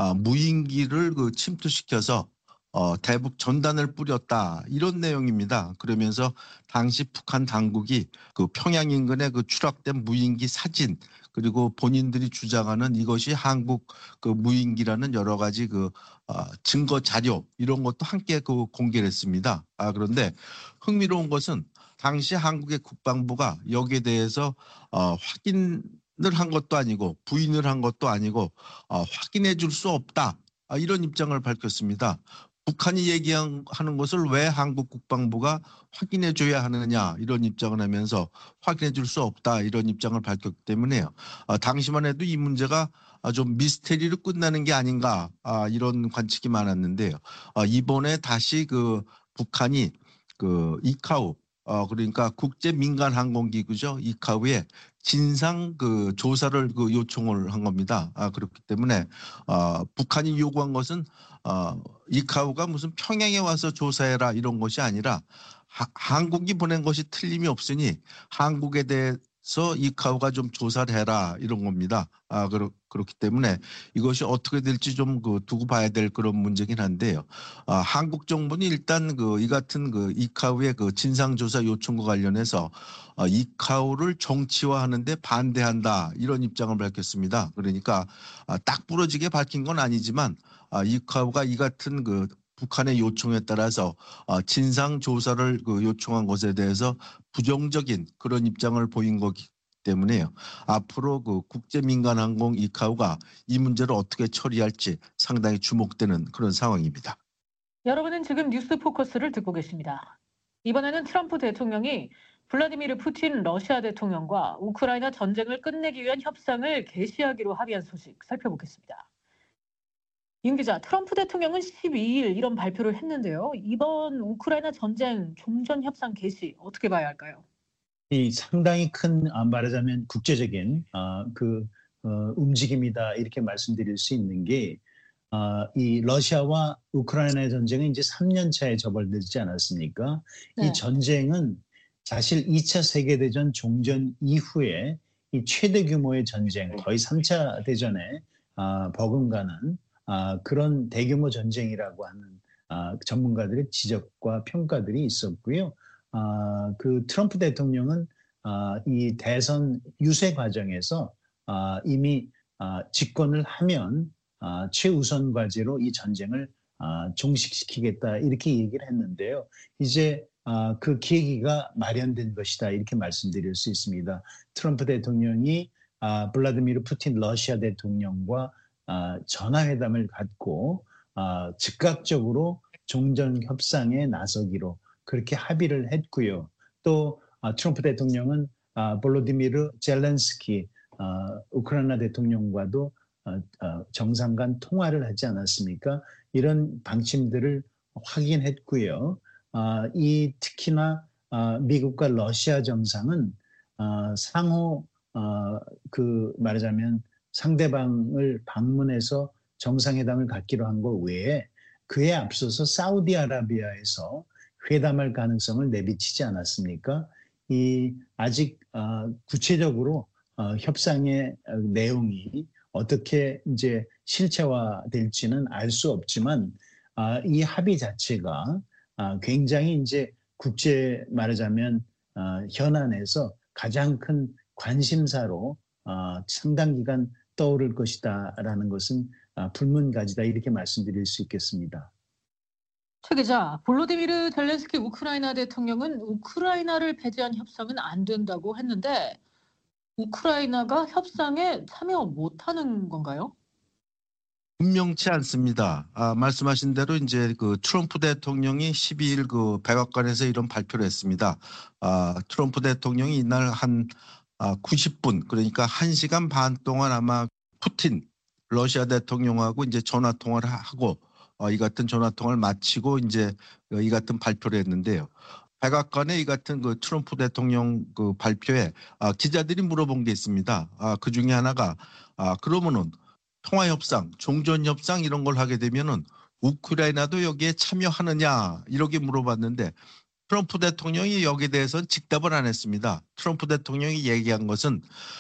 무인기를 그 침투시켜서 대북 전단을 뿌렸다 이런 내용입니다. 그러면서 당시 북한 당국이 그 평양 인근에 그 추락된 무인기 사진 그리고 본인들이 주장하는 이것이 한국 그 무인기라는 여러 가지 그 증거 자료 이런 것도 함께 그 공개를 했습니다. 그런데 흥미로운 것은 당시 한국의 국방부가 여기에 대해서 확인을 한 것도 아니고 부인을 한 것도 아니고 확인해 줄 수 없다 이런 입장을 밝혔습니다. 북한이 얘기하는 것을 왜 한국 국방부가 확인해 줘야 하느냐 이런 입장을 하면서 확인해 줄 수 없다 이런 입장을 밝혔기 때문에요. 당시만 해도 이 문제가 좀 미스테리로 끝나는 게 아닌가 이런 관측이 많았는데요. 이번에 다시 그 북한이 그 이카우 그러니까 국제민간항공기구죠. 이카우에 진상 그 조사를 그 요청을 한 겁니다. 그렇기 때문에 북한이 요구한 것은 이카우가 무슨 평양에 와서 조사해라 이런 것이 아니라 한국이 보낸 것이 틀림이 없으니 한국에 대해서 이카우가 좀 조사를 해라 이런 겁니다. 그렇기 때문에 이것이 어떻게 될지 좀 그 두고 봐야 될 그런 문제긴 한데요. 한국 정부는 일단 그 이 같은 그 이카우의 그 진상조사 요청과 관련해서 이카우를 정치화하는데 반대한다 이런 입장을 밝혔습니다. 그러니까 딱 부러지게 밝힌 건 아니지만 이카우가 이 같은 그 북한의 요청에 따라서 진상 조사를 그 요청한 것에 대해서 부정적인 그런 입장을 보인 거기 때문에요. 앞으로 그 국제민간항공 이카우가 이 문제를 어떻게 처리할지 상당히 주목되는 그런 상황입니다. 여러분은 지금 뉴스 포커스를 듣고 계십니다. 이번에는 트럼프 대통령이 블라디미르 푸틴 러시아 대통령과 우크라이나 전쟁을 끝내기 위한 협상을 개시하기로 합의한 소식 살펴보겠습니다. 윤 기자, 트럼프 대통령은 12일 이런 발표를 했는데요. 이번 우크라이나 전쟁 종전 협상 개시 어떻게 봐야 할까요? 이 상당히 큰 말하자면 국제적인 움직임이다 이렇게 말씀드릴 수 있는 게 이 러시아와 우크라이나의 전쟁은 이제 3년 차에 접어들지 않았습니까? 네. 이 전쟁은 사실 2차 세계대전 종전 이후에 이 최대 규모의 전쟁, 거의 3차 대전에 버금가는 그런 대규모 전쟁이라고 하는 전문가들의 지적과 평가들이 있었고요. 그 트럼프 대통령은 이 대선 유세 과정에서 이미 집권을 하면 최우선 과제로 이 전쟁을 종식시키겠다 이렇게 얘기를 했는데요. 이제 그 계기가 마련된 것이다 이렇게 말씀드릴 수 있습니다. 트럼프 대통령이 블라디미르 푸틴 러시아 대통령과 전화회담을 갖고 즉각적으로 종전 협상에 나서기로 그렇게 합의를 했고요. 또 트럼프 대통령은 볼로디미르 젤렌스키 우크라이나 대통령과도 정상 간 통화를 하지 않았습니까? 이런 방침들을 확인했고요. 특히나 미국과 러시아 정상은 상호 그 말하자면 상대방을 방문해서 정상회담을 갖기로 한 것 외에 그에 앞서서 사우디아라비아에서 회담할 가능성을 내비치지 않았습니까? 아직 구체적으로 협상의 내용이 어떻게 이제 실체화될지는 알 수 없지만 이 합의 자체가 굉장히 이제 국제 말하자면 현안에서 가장 큰 관심사로 상당 기간 떠오를 것이다라는 것은 불문가지다 이렇게 말씀드릴 수 있겠습니다. 최 기자, 볼로디미르 젤렌스키 우크라이나 대통령은 우크라이나를 배제한 협상은 안 된다고 했는데 우크라이나가 협상에 참여 못하는 건가요? 분명치 않습니다. 말씀하신 대로 이제 그 트럼프 대통령이 12일 그 백악관에서 이런 발표를 했습니다. 트럼프 대통령이 이날 한 90분 그러니까 1시간 반 동안 아마 푸틴 러시아 대통령하고 이제 전화 통화를 하고 이 같은 전화 통화를 마치고 이제 이 같은 발표를 했는데요. 백악관에 이 같은 그 트럼프 대통령 그 발표에 기자들이 물어본 게 있습니다. 그 중에 하나가 그러면은 통화협상, 종전협상 이런 걸 하게 되면은 우크라이나도 여기에 참여하느냐 이렇게 물어봤는데 트럼프 대통령이 여기에 대해서는 직답을 안 했습니다. 트럼프 대통령이 얘기한 것은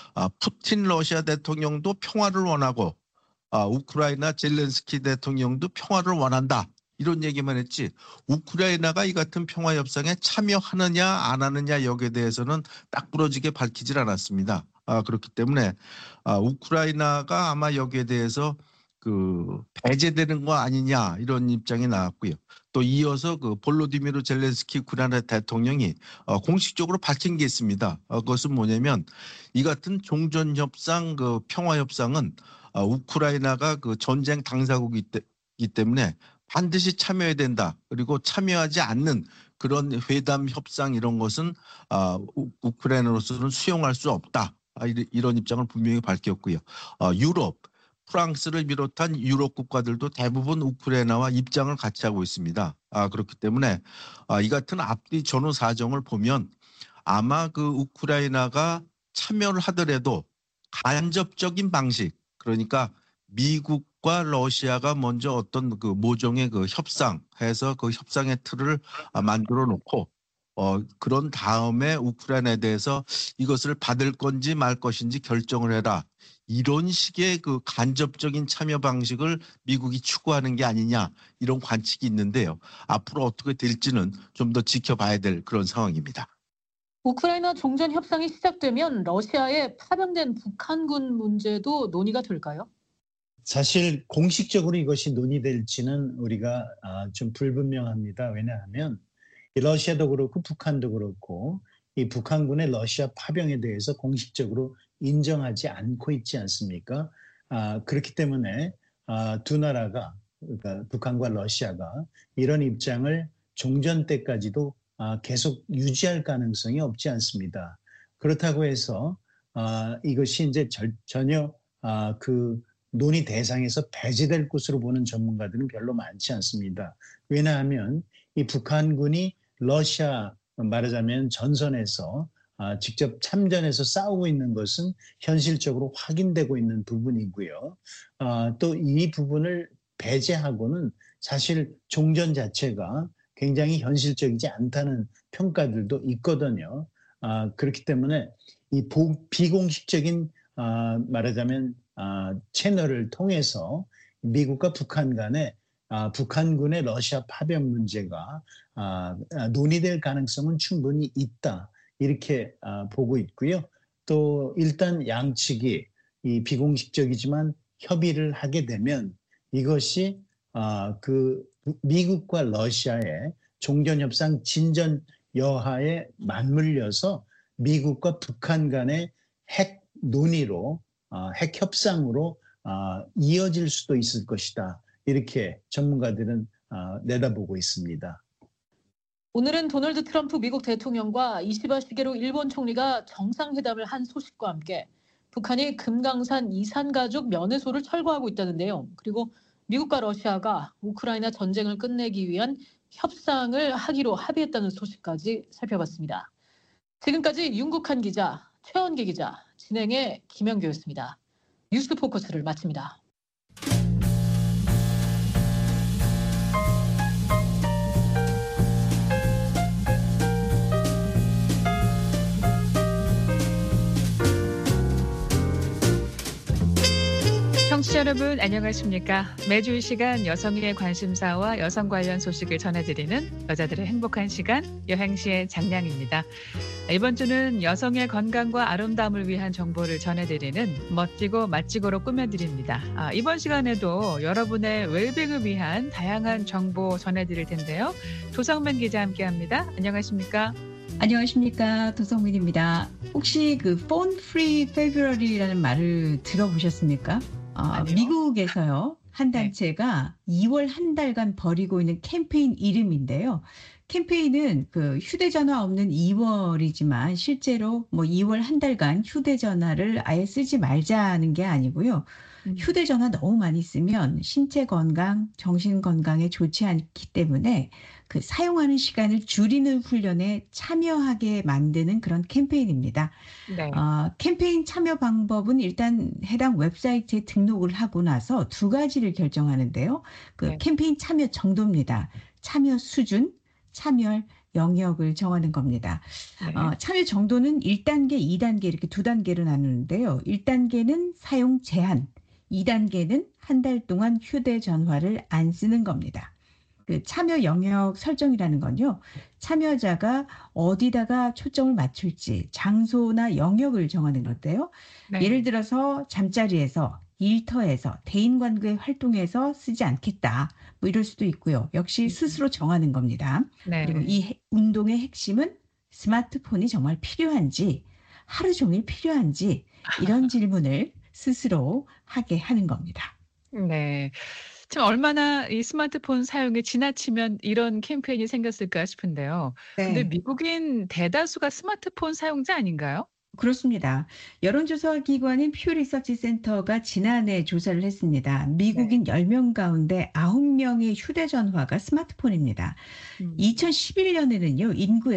푸틴 러시아 대통령도 평화를 원하고 우크라이나 젤렌스키 대통령도 평화를 원한다. 이런 얘기만 했지 우크라이나가 이 같은 평화협상에 참여하느냐 안 하느냐 여기에 대해서는 딱 부러지게 밝히질 않았습니다. 그렇기 때문에 우크라이나가 아마 여기에 대해서 그 배제되는 거 아니냐 이런 입장이 나왔고요. 또 이어서 그 볼로디미르 젤렌스키 우크라이나 대통령이 공식적으로 밝힌 게 있습니다. 그것은 뭐냐면 이 같은 종전협상 그 평화협상은 우크라이나가 그 전쟁 당사국이기 때문에 반드시 참여해야 된다. 그리고 참여하지 않는 그런 회담 협상 이런 것은 우크라이나로서는 수용할 수 없다. 이런 입장을 분명히 밝혔고요. 유럽, 프랑스를 비롯한 유럽 국가들도 대부분 우크라이나와 입장을 같이 하고 있습니다. 그렇기 때문에 이 같은 앞뒤 전후 사정을 보면 아마 그 우크라이나가 참여를 하더라도 간접적인 방식 그러니까 미국과 러시아가 먼저 어떤 그 모종의 그 협상해서 그 협상의 틀을 만들어 놓고 그런 다음에 우크라이나에 대해서 이것을 받을 건지 말 것인지 결정을 해라. 이런 식의 그 간접적인 참여 방식을 미국이 추구하는 게 아니냐 이런 관측이 있는데요. 앞으로 어떻게 될지는 좀 더 지켜봐야 될 그런 상황입니다. 우크라이나 종전 협상이 시작되면 러시아에 파병된 북한군 문제도 논의가 될까요? 사실 공식적으로 이것이 논의될지는 우리가 좀 불분명합니다. 왜냐하면 러시아도 그렇고 북한도 그렇고 이 북한군의 러시아 파병에 대해서 공식적으로 인정하지 않고 있지 않습니까? 그렇기 때문에 두 나라가 그러니까 북한과 러시아가 이런 입장을 종전 때까지도 계속 유지할 가능성이 없지 않습니다. 그렇다고 해서 이것이 이제 전혀 그 논의 대상에서 배제될 것으로 보는 전문가들은 별로 많지 않습니다. 왜냐하면 이 북한군이 러시아 말하자면 전선에서 직접 참전해서 싸우고 있는 것은 현실적으로 확인되고 있는 부분이고요. 또 이 부분을 배제하고는 사실 종전 자체가 굉장히 현실적이지 않다는 평가들도 있거든요. 그렇기 때문에 이 비공식적인 말하자면 채널을 통해서 미국과 북한 간에 북한군의 러시아 파병 문제가 논의될 가능성은 충분히 있다. 이렇게 보고 있고요. 또 일단 양측이 이 비공식적이지만 협의를 하게 되면 이것이 그 미국과 러시아의 종전협상 진전 여하에 맞물려서 미국과 북한 간의 핵 논의로 핵 협상으로 이어질 수도 있을 것이다. 이렇게 전문가들은 내다보고 있습니다. 오늘은 도널드 트럼프 미국 대통령과 이시바 시게로 일본 총리가 정상회담을 한 소식과 함께 북한이 금강산 이산가족 면회소를 철거하고 있다는데요. 그리고 미국과 러시아가 우크라이나 전쟁을 끝내기 위한 협상을 하기로 합의했다는 소식까지 살펴봤습니다. 지금까지 윤국한 기자, 최원기 기자, 진행의 김영규였습니다. 뉴스 포커스를 마칩니다. 청취자 여러분 안녕하십니까? 매주 이 시간 여성의 관심사와 여성 관련 소식을 전해드리는 여자들의 행복한 시간 여행시의 장량입니다. 이번 주는 여성의 건강과 아름다움을 위한 정보를 전해드리는 멋지고 맛지고로 꾸며드립니다. 이번 시간에도 여러분의 웰빙을 위한 다양한 정보 전해드릴 텐데요. 조성men 기자 함께합니다. 안녕하십니까? 안녕하십니까. 도성민입니다. 혹시 그 Phone Free February라는 말을 들어보셨습니까? 아니요. 미국에서요. 한 단체가 2월 한 달간 벌이고 있는 캠페인 이름인데요. 캠페인은 그 휴대전화 없는 2월이지만 실제로 뭐 2월 한 달간 휴대전화를 아예 쓰지 말자는 게 아니고요. 휴대전화 너무 많이 쓰면 신체 건강, 정신 건강에 좋지 않기 때문에 그 사용하는 시간을 줄이는 훈련에 참여하게 만드는 그런 캠페인입니다. 네. 캠페인 참여 방법은 일단 해당 웹사이트에 등록을 하고 나서 두 가지를 결정하는데요. 그 네. 캠페인 참여 정도입니다. 참여 수준, 참여 영역을 정하는 겁니다. 네. 참여 정도는 1단계, 2단계 이렇게 두 단계로 나누는데요. 1단계는 사용 제한, 2단계는 한 달 동안 휴대전화를 안 쓰는 겁니다. 그 참여 영역 설정이라는 건요. 참여자가 어디다가 초점을 맞출지 장소나 영역을 정하는 건데요. 네. 예를 들어서 잠자리에서, 일터에서, 대인관계 활동에서 쓰지 않겠다. 뭐 이럴 수도 있고요. 역시 스스로 정하는 겁니다. 네. 그리고 이 운동의 핵심은 스마트폰이 정말 필요한지, 하루 종일 필요한지 이런 질문을 스스로 하게 하는 겁니다. 네. 참 얼마나 이 스마트폰 사용이 지나치면 이런 캠페인이 생겼을까 싶은데요. 근데 네. 미국인 대다수가 스마트폰 사용자 아닌가요? 그렇습니다. 여론조사 기관인 퓨 리서치 센터가 지난해 조사를 했습니다. 미국인 10명 가운데 9명의 휴대전화가 스마트폰입니다. 2011년에는요, 인구의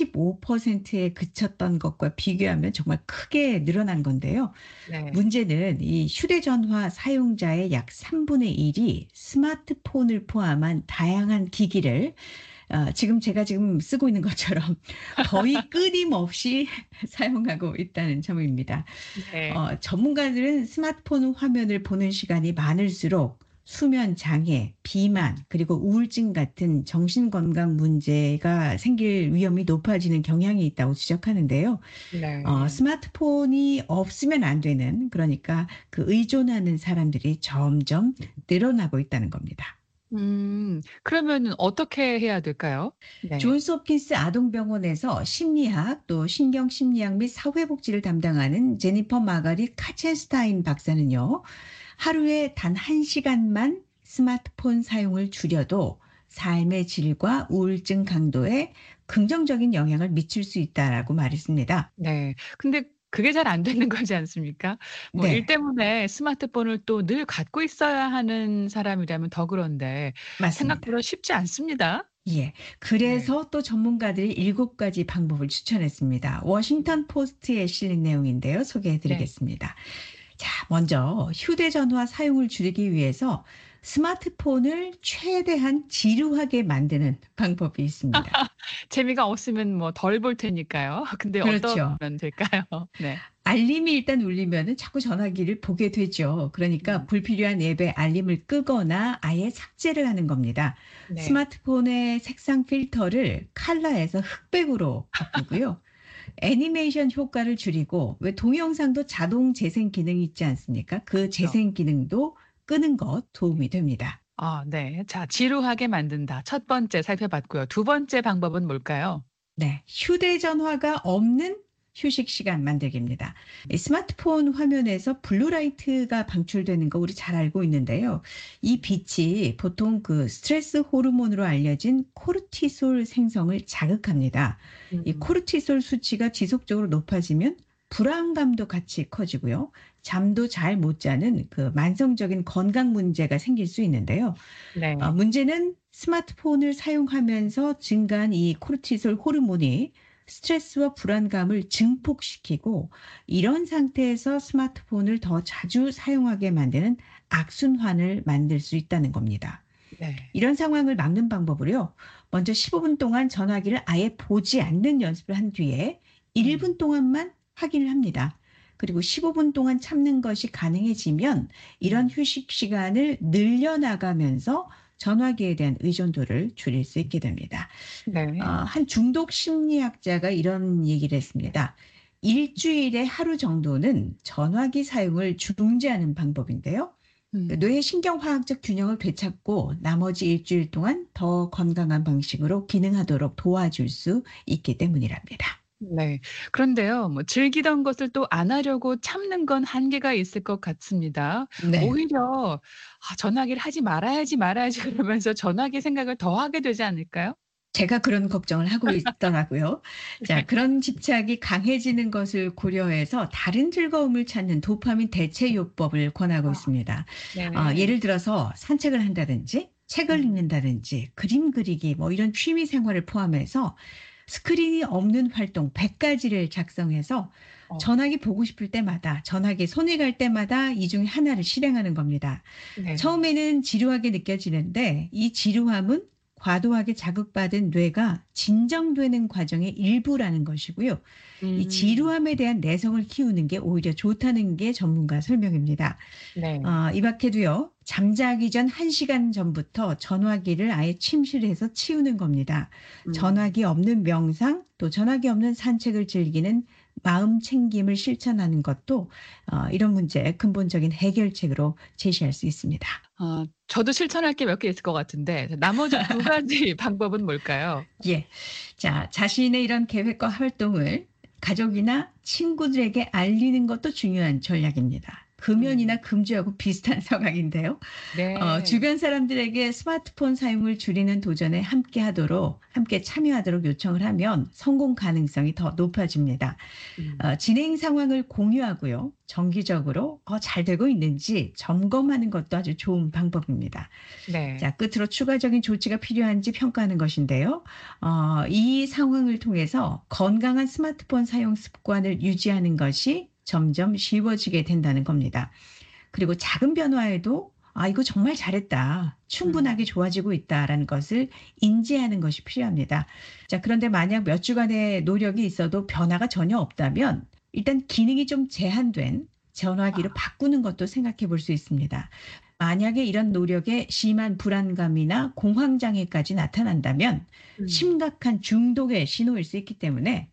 35%에 그쳤던 것과 비교하면 정말 크게 늘어난 건데요. 네. 문제는 이 휴대전화 사용자의 약 3분의 1이 스마트폰을 포함한 다양한 기기를 지금 제가 쓰고 있는 것처럼 거의 끊임없이 사용하고 있다는 점입니다. 네. 전문가들은 스마트폰 화면을 보는 시간이 많을수록 수면 장애, 비만, 그리고 우울증 같은 정신건강 문제가 생길 위험이 높아지는 경향이 있다고 지적하는데요. 네. 스마트폰이 없으면 안 되는, 그러니까 그 의존하는 사람들이 점점 늘어나고 있다는 겁니다. 그러면 어떻게 해야 될까요? 네. 존스 홉킨스 아동병원에서 심리학, 또 신경심리학 및 사회복지를 담당하는 제니퍼 마가릿 카첸스타인 박사는요. 하루에 단 1시간만 스마트폰 사용을 줄여도 삶의 질과 우울증 강도에 긍정적인 영향을 미칠 수 있다라고 말했습니다. 네. 근데 그게 잘 안 되는 거지 않습니까? 뭐 네. 일 때문에 스마트폰을 또 늘 갖고 있어야 하는 사람이라면 더 그런데 맞습니다. 생각보다 쉽지 않습니다. 예. 그래서 또 전문가들이 7가지 방법을 추천했습니다. 워싱턴 포스트에 실린 내용인데요. 소개해 드리겠습니다. 자, 먼저 휴대전화 사용을 줄이기 위해서 스마트폰을 최대한 지루하게 만드는 방법이 있습니다. 재미가 없으면 뭐 덜 볼 테니까요. 근데 그렇죠. 어떠면 될까요? 네. 알림이 일단 울리면은 자꾸 전화기를 보게 되죠. 그러니까 불필요한 앱의 알림을 끄거나 아예 삭제를 하는 겁니다. 네. 스마트폰의 색상 필터를 컬러에서 흑백으로 바꾸고요. 애니메이션 효과를 줄이고 왜 동영상도 자동 재생 기능이 있지 않습니까? 그 재생 기능도 끄는 것 도움이 됩니다. 네. 자, 지루하게 만든다. 첫 번째 살펴봤고요. 두 번째 방법은 뭘까요? 네, 휴대전화가 없는 휴식 시간 만들기입니다. 이 스마트폰 화면에서 블루라이트가 방출되는 거 우리 잘 알고 있는데요. 이 빛이 보통 그 스트레스 호르몬으로 알려진 코르티솔 생성을 자극합니다. 이 코르티솔 수치가 지속적으로 높아지면 불안감도 같이 커지고요. 잠도 잘 못 자는 그 만성적인 건강 문제가 생길 수 있는데요. 네. 문제는 스마트폰을 사용하면서 증가한 이 코르티솔 호르몬이 스트레스와 불안감을 증폭시키고 이런 상태에서 스마트폰을 더 자주 사용하게 만드는 악순환을 만들 수 있다는 겁니다. 네. 이런 상황을 막는 방법으로요. 먼저 15분 동안 전화기를 아예 보지 않는 연습을 한 뒤에 1분 동안만 확인을 합니다. 그리고 15분 동안 참는 것이 가능해지면 이런 휴식 시간을 늘려나가면서 전화기에 대한 의존도를 줄일 수 있게 됩니다. 네. 한 중독 심리학자가 이런 얘기를 했습니다. 일주일에 하루 정도는 전화기 사용을 중지하는 방법인데요. 뇌의 신경화학적 균형을 되찾고 나머지 일주일 동안 더 건강한 방식으로 기능하도록 도와줄 수 있기 때문이랍니다. 네. 그런데요, 뭐 즐기던 것을 또 안 하려고 참는 건 한계가 있을 것 같습니다. 네. 오히려 전화기를 하지 말아야지, 말아야지 그러면서 전화기 생각을 더 하게 되지 않을까요? 제가 그런 걱정을 하고 있더라고요. 자, 그런 집착이 강해지는 것을 고려해서 다른 즐거움을 찾는 도파민 대체 요법을 권하고 있습니다. 네. 예를 들어서 산책을 한다든지 책을 읽는다든지 그림 그리기 뭐 이런 취미 생활을 포함해서 스크린이 없는 활동 100가지를 작성해서 전화기 보고 싶을 때마다 전화기 손이 갈 때마다 이 중에 하나를 실행하는 겁니다. 네. 처음에는 지루하게 느껴지는데 이 지루함은 과도하게 자극받은 뇌가 진정되는 과정의 일부라는 것이고요. 이 지루함에 대한 내성을 키우는 게 오히려 좋다는 게 전문가 설명입니다. 네. 이 밖에도요. 잠자기 전 1시간 전부터 전화기를 아예 침실에서 치우는 겁니다. 전화기 없는 명상, 또 전화기 없는 산책을 즐기는 마음 챙김을 실천하는 것도 이런 문제의 근본적인 해결책으로 제시할 수 있습니다. 저도 실천할 게 몇 개 있을 것 같은데 나머지 두 가지 방법은 뭘까요? 예. 자, 자신의 이런 계획과 활동을 가족이나 친구들에게 알리는 것도 중요한 전략입니다. 금연이나 금주하고 비슷한 상황인데요. 네. 주변 사람들에게 스마트폰 사용을 줄이는 도전에 함께 참여하도록 요청을 하면 성공 가능성이 더 높아집니다. 진행 상황을 공유하고요. 정기적으로 잘 되고 있는지 점검하는 것도 아주 좋은 방법입니다. 네. 자, 끝으로 추가적인 조치가 필요한지 평가하는 것인데요. 이 상황을 통해서 건강한 스마트폰 사용 습관을 유지하는 것이 점점 쉬워지게 된다는 겁니다. 그리고 작은 변화에도 이거 정말 잘했다. 충분하게 좋아지고 있다라는 것을 인지하는 것이 필요합니다. 자, 그런데 만약 몇 주간의 노력이 있어도 변화가 전혀 없다면 일단 기능이 좀 제한된 전화기로 바꾸는 것도 생각해 볼 수 있습니다. 만약에 이런 노력에 심한 불안감이나 공황장애까지 나타난다면 심각한 중독의 신호일 수 있기 때문에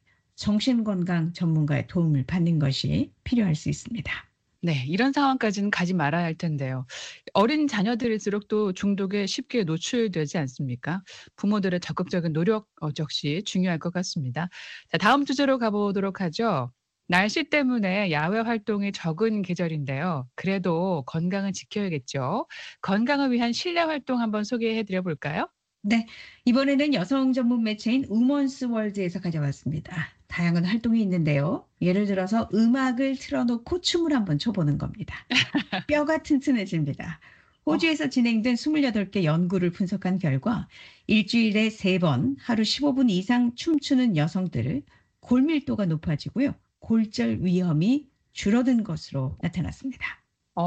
정신건강 전문가의 도움을 받는 것이 필요할 수 있습니다. 네, 이런 상황까지는 가지 말아야 할 텐데요. 어린 자녀들일수록 또 중독에 쉽게 노출되지 않습니까? 부모들의 적극적인 노력 역시 중요할 것 같습니다. 자, 다음 주제로 가보도록 하죠. 날씨 때문에 야외 활동이 적은 계절인데요. 그래도 건강은 지켜야겠죠. 건강을 위한 실내 활동 한번 소개해드려 볼까요? 네, 이번에는 여성 전문 매체인 우먼스 월드에서 가져왔습니다. 다양한 활동이 있는데요. 예를 들어서 음악을 틀어놓고 춤을 한번 춰보는 겁니다. 뼈가 튼튼해집니다. 호주에서 진행된 28개 연구를 분석한 결과 일주일에 3번 하루 15분 이상 춤추는 여성들 골밀도가 높아지고요. 골절 위험이 줄어든 것으로 나타났습니다.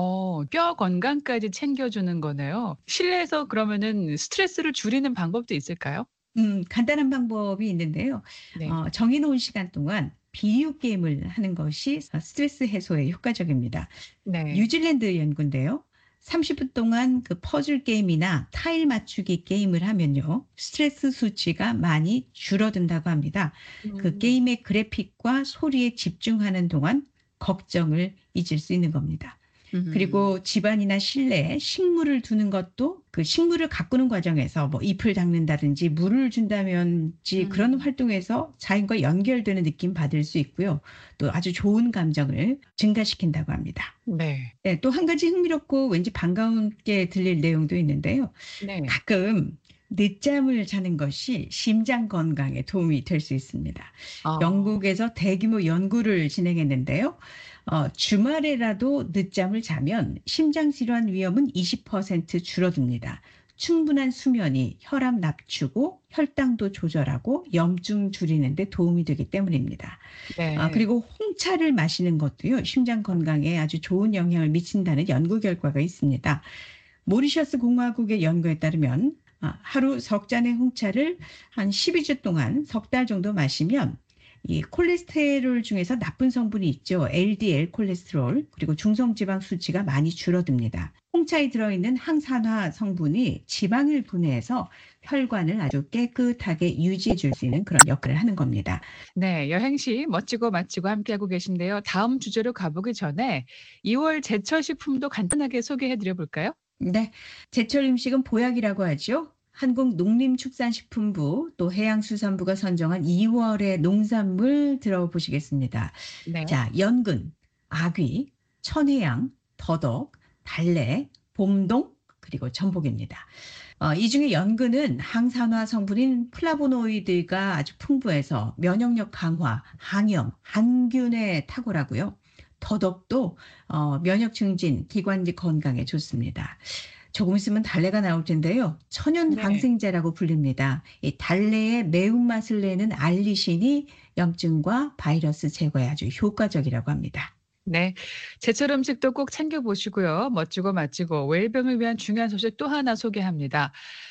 뼈 건강까지 챙겨주는 거네요. 실내에서 그러면은 스트레스를 줄이는 방법도 있을까요? 간단한 방법이 있는데요. 네. 정해놓은 시간 동안 비디오 게임을 하는 것이 스트레스 해소에 효과적입니다. 네. 뉴질랜드 연구인데요. 30분 동안 그 퍼즐 게임이나 타일 맞추기 게임을 하면요. 스트레스 수치가 많이 줄어든다고 합니다. 그 게임의 그래픽과 소리에 집중하는 동안 걱정을 잊을 수 있는 겁니다. 그리고 집안이나 실내에 식물을 두는 것도 그 식물을 가꾸는 과정에서 뭐 잎을 닦는다든지 물을 준다든지 그런 활동에서 자연과 연결되는 느낌 받을 수 있고요. 또 아주 좋은 감정을 증가시킨다고 합니다. 네. 네, 또 한 가지 흥미롭고 왠지 반가운게 들릴 내용도 있는데요. 네. 가끔 늦잠을 자는 것이 심장 건강에 도움이 될 수 있습니다. 영국에서 대규모 연구를 진행했는데요. 주말에라도 늦잠을 자면 심장질환 위험은 20% 줄어듭니다. 충분한 수면이 혈압 낮추고 혈당도 조절하고 염증 줄이는 데 도움이 되기 때문입니다. 네. 그리고 홍차를 마시는 것도요. 심장 건강에 아주 좋은 영향을 미친다는 연구 결과가 있습니다. 모리셔스 공화국의 연구에 따르면 하루 석 잔의 홍차를 한 12주 동안 석 달 정도 마시면 이 콜레스테롤 중에서 나쁜 성분이 있죠. LDL 콜레스테롤, 그리고 중성지방 수치가 많이 줄어듭니다. 홍차에 들어있는 항산화 성분이 지방을 분해해서 혈관을 아주 깨끗하게 유지해 줄 수 있는 그런 역할을 하는 겁니다. 네, 여행시 멋지고 마치고 함께하고 계신데요. 다음 주제로 가보기 전에 2월 제철 식품도 간단하게 소개해 드려 볼까요? 네, 제철 음식은 보약이라고 하죠. 한국농림축산식품부 또 해양수산부가 선정한 2월의 농산물 들어보시겠습니다. 네. 자, 연근, 아귀, 천혜향, 더덕, 달래, 봄동, 그리고 전복입니다. 이 중에 연근은 항산화 성분인 플라보노이드가 아주 풍부해서 면역력 강화, 항염, 항균에 탁월하고요. 더덕도 면역 증진, 기관지 건강에 좋습니다. 조금 있으면 달래가 나올 텐데요. 천연 네. 항생제라고 불립니다. 이 달래의 매운맛을 내는 알리신이 염증과 바이러스 제거에 아주 효과적이라고 합니다. 네, 제철 음식도 꼭 챙겨보시고요. 멋지고 마치고 웰빙을 위한 중요한 소식 또 하나 소개합니다.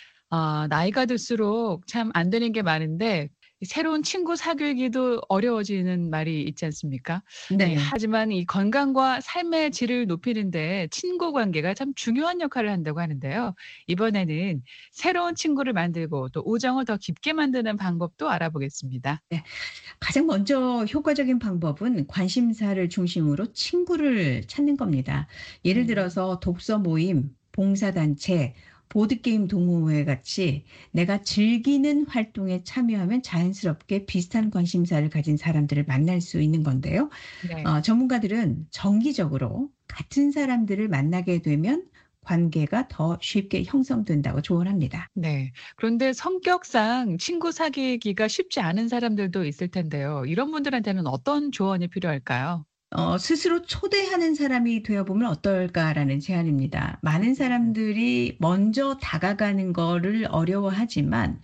나이가 들수록 참 안 되는 게 많은데 새로운 친구 사귀기도 어려워지는 말이 있지 않습니까? 네. 하지만 이 건강과 삶의 질을 높이는데 친구 관계가 참 중요한 역할을 한다고 하는데요. 이번에는 새로운 친구를 만들고 또 우정을 더 깊게 만드는 방법도 알아보겠습니다. 가장 먼저 효과적인 방법은 관심사를 중심으로 친구를 찾는 겁니다. 예를 들어서 독서 모임, 봉사단체, 보드게임 동호회 같이 내가 즐기는 활동에 참여하면 자연스럽게 비슷한 관심사를 가진 사람들을 만날 수 있는 건데요. 네. 전문가들은 정기적으로 같은 사람들을 만나게 되면 관계가 더 쉽게 형성된다고 조언합니다. 네. 그런데 성격상 친구 사귀기가 쉽지 않은 사람들도 있을 텐데요. 이런 분들한테는 어떤 조언이 필요할까요? 스스로 초대하는 사람이 되어보면 어떨까라는 제안입니다. 많은 사람들이 먼저 다가가는 거를 어려워하지만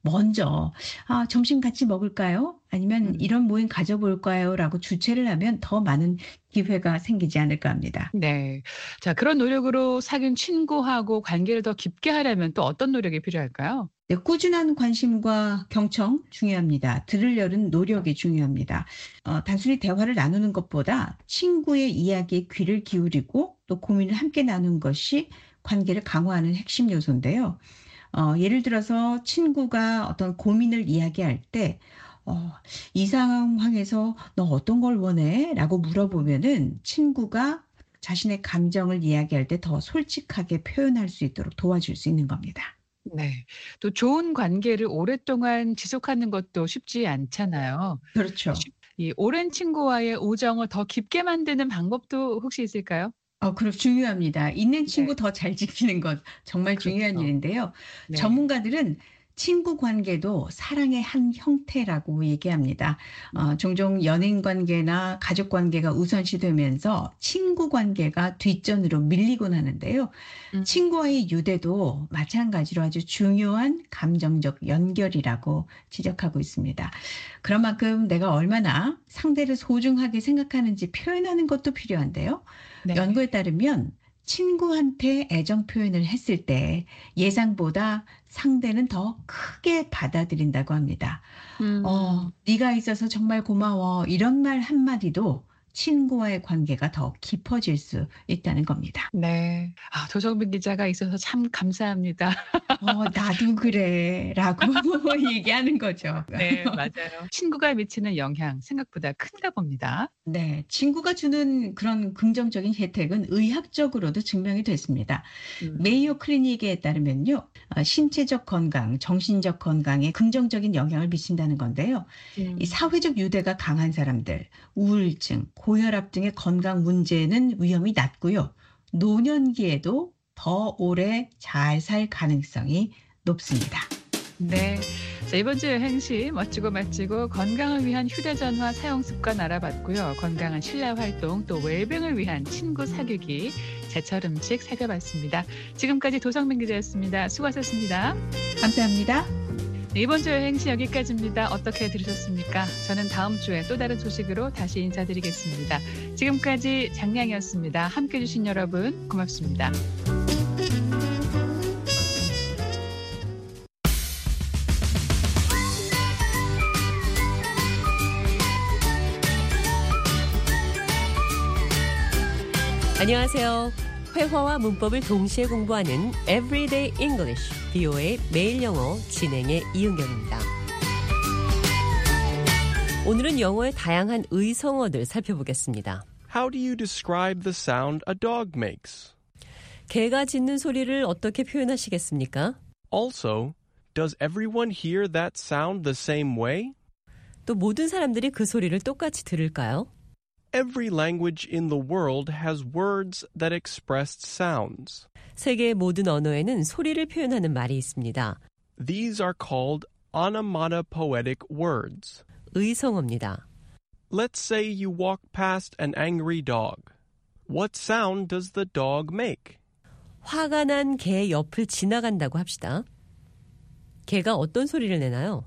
먼저 점심 같이 먹을까요? 아니면 이런 모임 가져볼까요? 라고 주최를 하면 더 많은 기회가 생기지 않을까 합니다. 네. 자, 그런 노력으로 사귄 친구하고 관계를 더 깊게 하려면 또 어떤 노력이 필요할까요? 네, 꾸준한 관심과 경청 중요합니다. 들으려는 노력이 중요합니다. 단순히 대화를 나누는 것보다 친구의 이야기에 귀를 기울이고 또 고민을 함께 나누는 것이 관계를 강화하는 핵심 요소인데요. 예를 들어서 친구가 어떤 고민을 이야기할 때 이 상황에서 너 어떤 걸 원해? 라고 물어보면은 친구가 자신의 감정을 이야기할 때 더 솔직하게 표현할 수 있도록 도와줄 수 있는 겁니다. 네. 또 좋은 관계를 오랫동안 지속하는 것도 쉽지 않잖아요. 그렇죠. 이 오랜 친구와의 우정을 더 깊게 만드는 방법도 혹시 있을까요? 그럼 중요합니다. 있는 네. 친구 더 잘 지키는 것 정말 중요한 그렇죠. 일인데요. 네. 전문가들은 친구 관계도 사랑의 한 형태라고 얘기합니다. 종종 연인 관계나 가족 관계가 우선시되면서 친구 관계가 뒷전으로 밀리곤 하는데요. 친구와의 유대도 마찬가지로 아주 중요한 감정적 연결이라고 지적하고 있습니다. 그런 만큼 내가 얼마나 상대를 소중하게 생각하는지 표현하는 것도 필요한데요. 네. 연구에 따르면 친구한테 애정 표현을 했을 때 예상보다 상대는 더 크게 받아들인다고 합니다. 네가 있어서 정말 고마워. 이런 말 한마디도 친구와의 관계가 더 깊어질 수 있다는 겁니다. 네. 조정빈 기자가 있어서 참 감사합니다. 나도 그래. 라고 얘기하는 거죠. 네, 맞아요. 친구가 미치는 영향 생각보다 큰가 봅니다. 네, 친구가 주는 그런 긍정적인 혜택은 의학적으로도 증명이 됐습니다. 메이오 클리닉에 따르면요, 신체적 건강, 정신적 건강에 긍정적인 영향을 미친다는 건데요. 이 사회적 유대가 강한 사람들, 우울증, 고혈압 등의 건강 문제는 위험이 낮고요. 노년기에도 더 오래 잘 살 가능성이 높습니다. 네. 자, 이번 주 여행시 멋지고 마치고 건강을 위한 휴대전화 사용 습관 알아봤고요. 건강한 실내 활동 또 웰빙을 위한 친구 사귀기, 제철 음식 살펴봤습니다. 지금까지 도성민 기자였습니다. 수고하셨습니다. 감사합니다. 네, 이번 주 여행시 여기까지입니다. 어떻게 들으셨습니까? 저는 다음 주에 또 다른 소식으로 다시 인사드리겠습니다. 지금까지 장량이었습니다. 함께해 주신 여러분 고맙습니다. 안녕하세요. 회화와 문법을 동시에 공부하는 Everyday English, VOA 매일 영어 진행의 이은경입니다. 오늘은 영어의 다양한 의성어들 살펴보겠습니다. How do you describe the sound a dog makes? 개가 짖는 소리를 어떻게 표현하시겠습니까? Also, does everyone hear that sound the same way? 또 모든 사람들이 그 소리를 똑같이 들을까요? Every language in the world has words that express sounds. 세계의 모든 언어에는 소리를 표현하는 말이 있습니다. These are called onomatopoetic words. 의성어입니다. Let's say you walk past an angry dog. What sound does the dog make? 화가 난 개 옆을 지나간다고 합시다. 개가 어떤 소리를 내나요?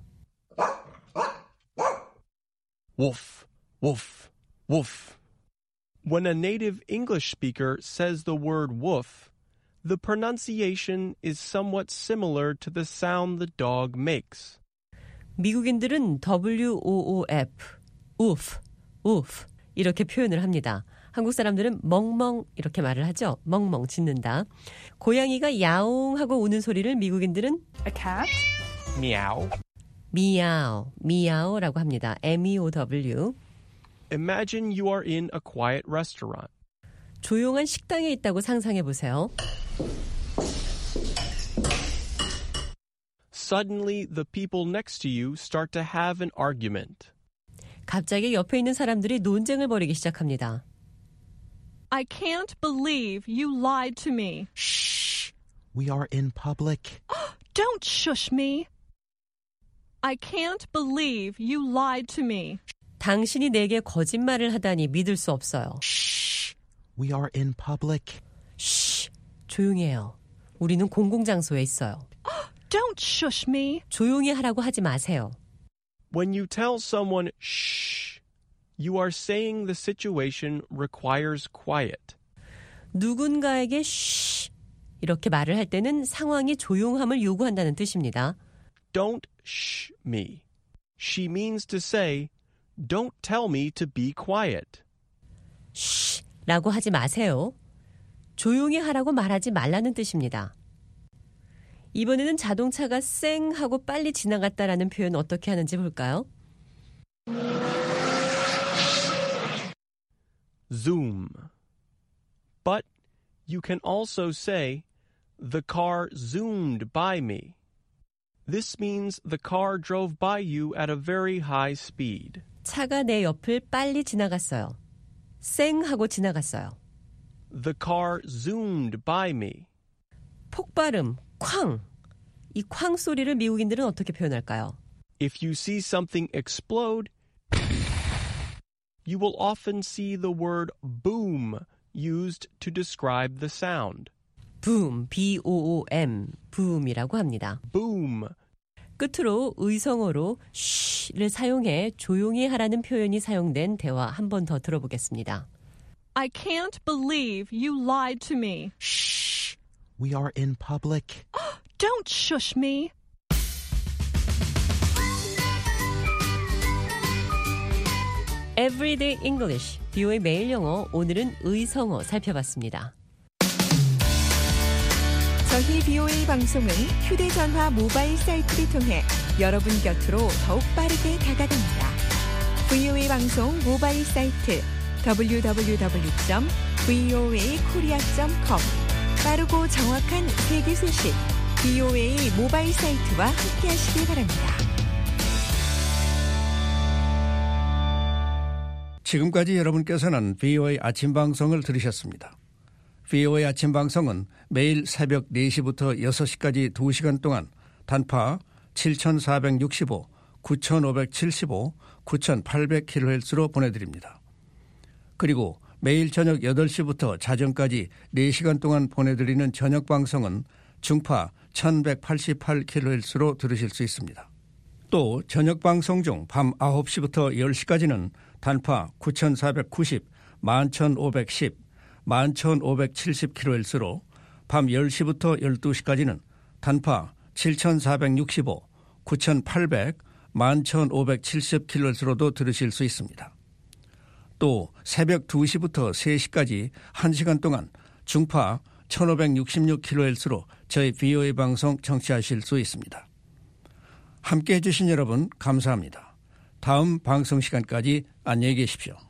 Woof, woof, woof. When a native English speaker says the word woof, the pronunciation is somewhat similar to the sound the dog makes. 미국인들은 WOOF, woof, woof 이렇게 표현을 합니다. 한국 사람들은 멍멍 이렇게 말을 하죠. 멍멍 짖는다. 고양이가 야옹 하고 우는 소리를 미국인들은 A cat? Meow. 미야오, 미야오라고 합니다. MEOW. Imagine you are in a quiet restaurant. 조용한 식당에 있다고 상상해 보세요. Suddenly, the people next to you start to have an argument. 갑자기 옆에 있는 사람들이 논쟁을 벌이기 시작합니다. I can't believe you lied to me. Shh! We are in public. Don't shush me. I can't believe you lied to me. 당신이 내게 거짓말을 하다니 믿을 수 없어요. Shh! We are in public. 쉬, 조용해요. 우리는 공공장소에 있어요. Don't shush me. 조용히 하라고 하지 마세요. When you tell someone shh, you are saying the situation requires quiet. 누군가에게 쉬 이렇게 말을 할 때는 상황이 조용함을 요구한다는 뜻입니다. Don't shh me. She means to say, don't tell me to be quiet. 쉬 라고 하지 마세요. 조용히 하라고 말하지 말라는 뜻입니다. 이번에는 자동차가 쌩 하고 빨리 지나갔다라는 표현 어떻게 하는지 볼까요? Zoom. But you can also say, the car zoomed by me. This means the car drove by you at a very high speed. 차가 내 옆을 빨리 지나갔어요. 쌩 하고 지나갔어요. The car zoomed by me. 폭발음, 쾅. 이 쾅 소리를 미국인들은 어떻게 표현할까요? If you see something explode, you will often see the word boom used to describe the sound. boom, B-O-O-M, boom이라고 합니다. boom. 끝으로 의성어로 쉬를 사용해 조용히 하라는 표현이 사용된 대화 한 번 더 들어보겠습니다. I can't believe you lied to me. Shh! We are in public. Don't shush me. Everyday English, VOA 매일 영어, 오늘은 의성어 살펴봤습니다. 저희 VOA 방송은 휴대전화 모바일 사이트를 통해 여러분 곁으로 더욱 빠르게 다가갑니다. VOA 방송 모바일 사이트 www.voakorea.com 빠르고 정확한 세계 소식 VOA 모바일 사이트와 함께하시기 바랍니다. 지금까지 여러분께서는 VOA 아침 방송을 들으셨습니다. VOA 아침 방송은 매일 새벽 4시부터 6시까지 2시간 동안 단파 7465, 9575, 9800kHz로 보내드립니다. 그리고 매일 저녁 8시부터 자정까지 4시간 동안 보내드리는 저녁 방송은 중파 1188kHz로 들으실 수 있습니다. 또 저녁 방송 중 밤 9시부터 10시까지는 단파 9490, 11510, 11570kHz로 밤 10시부터 12시까지는 단파 7465, 9800, 11570kHz로도 들으실 수 있습니다. 또 또 새벽 2시부터 3시까지 1시간 동안 중파 1566kHz로 저희 VOA 방송 청취하실 수 있습니다. 함께해 주신 여러분 감사합니다. 다음 방송 시간까지 안녕히 계십시오.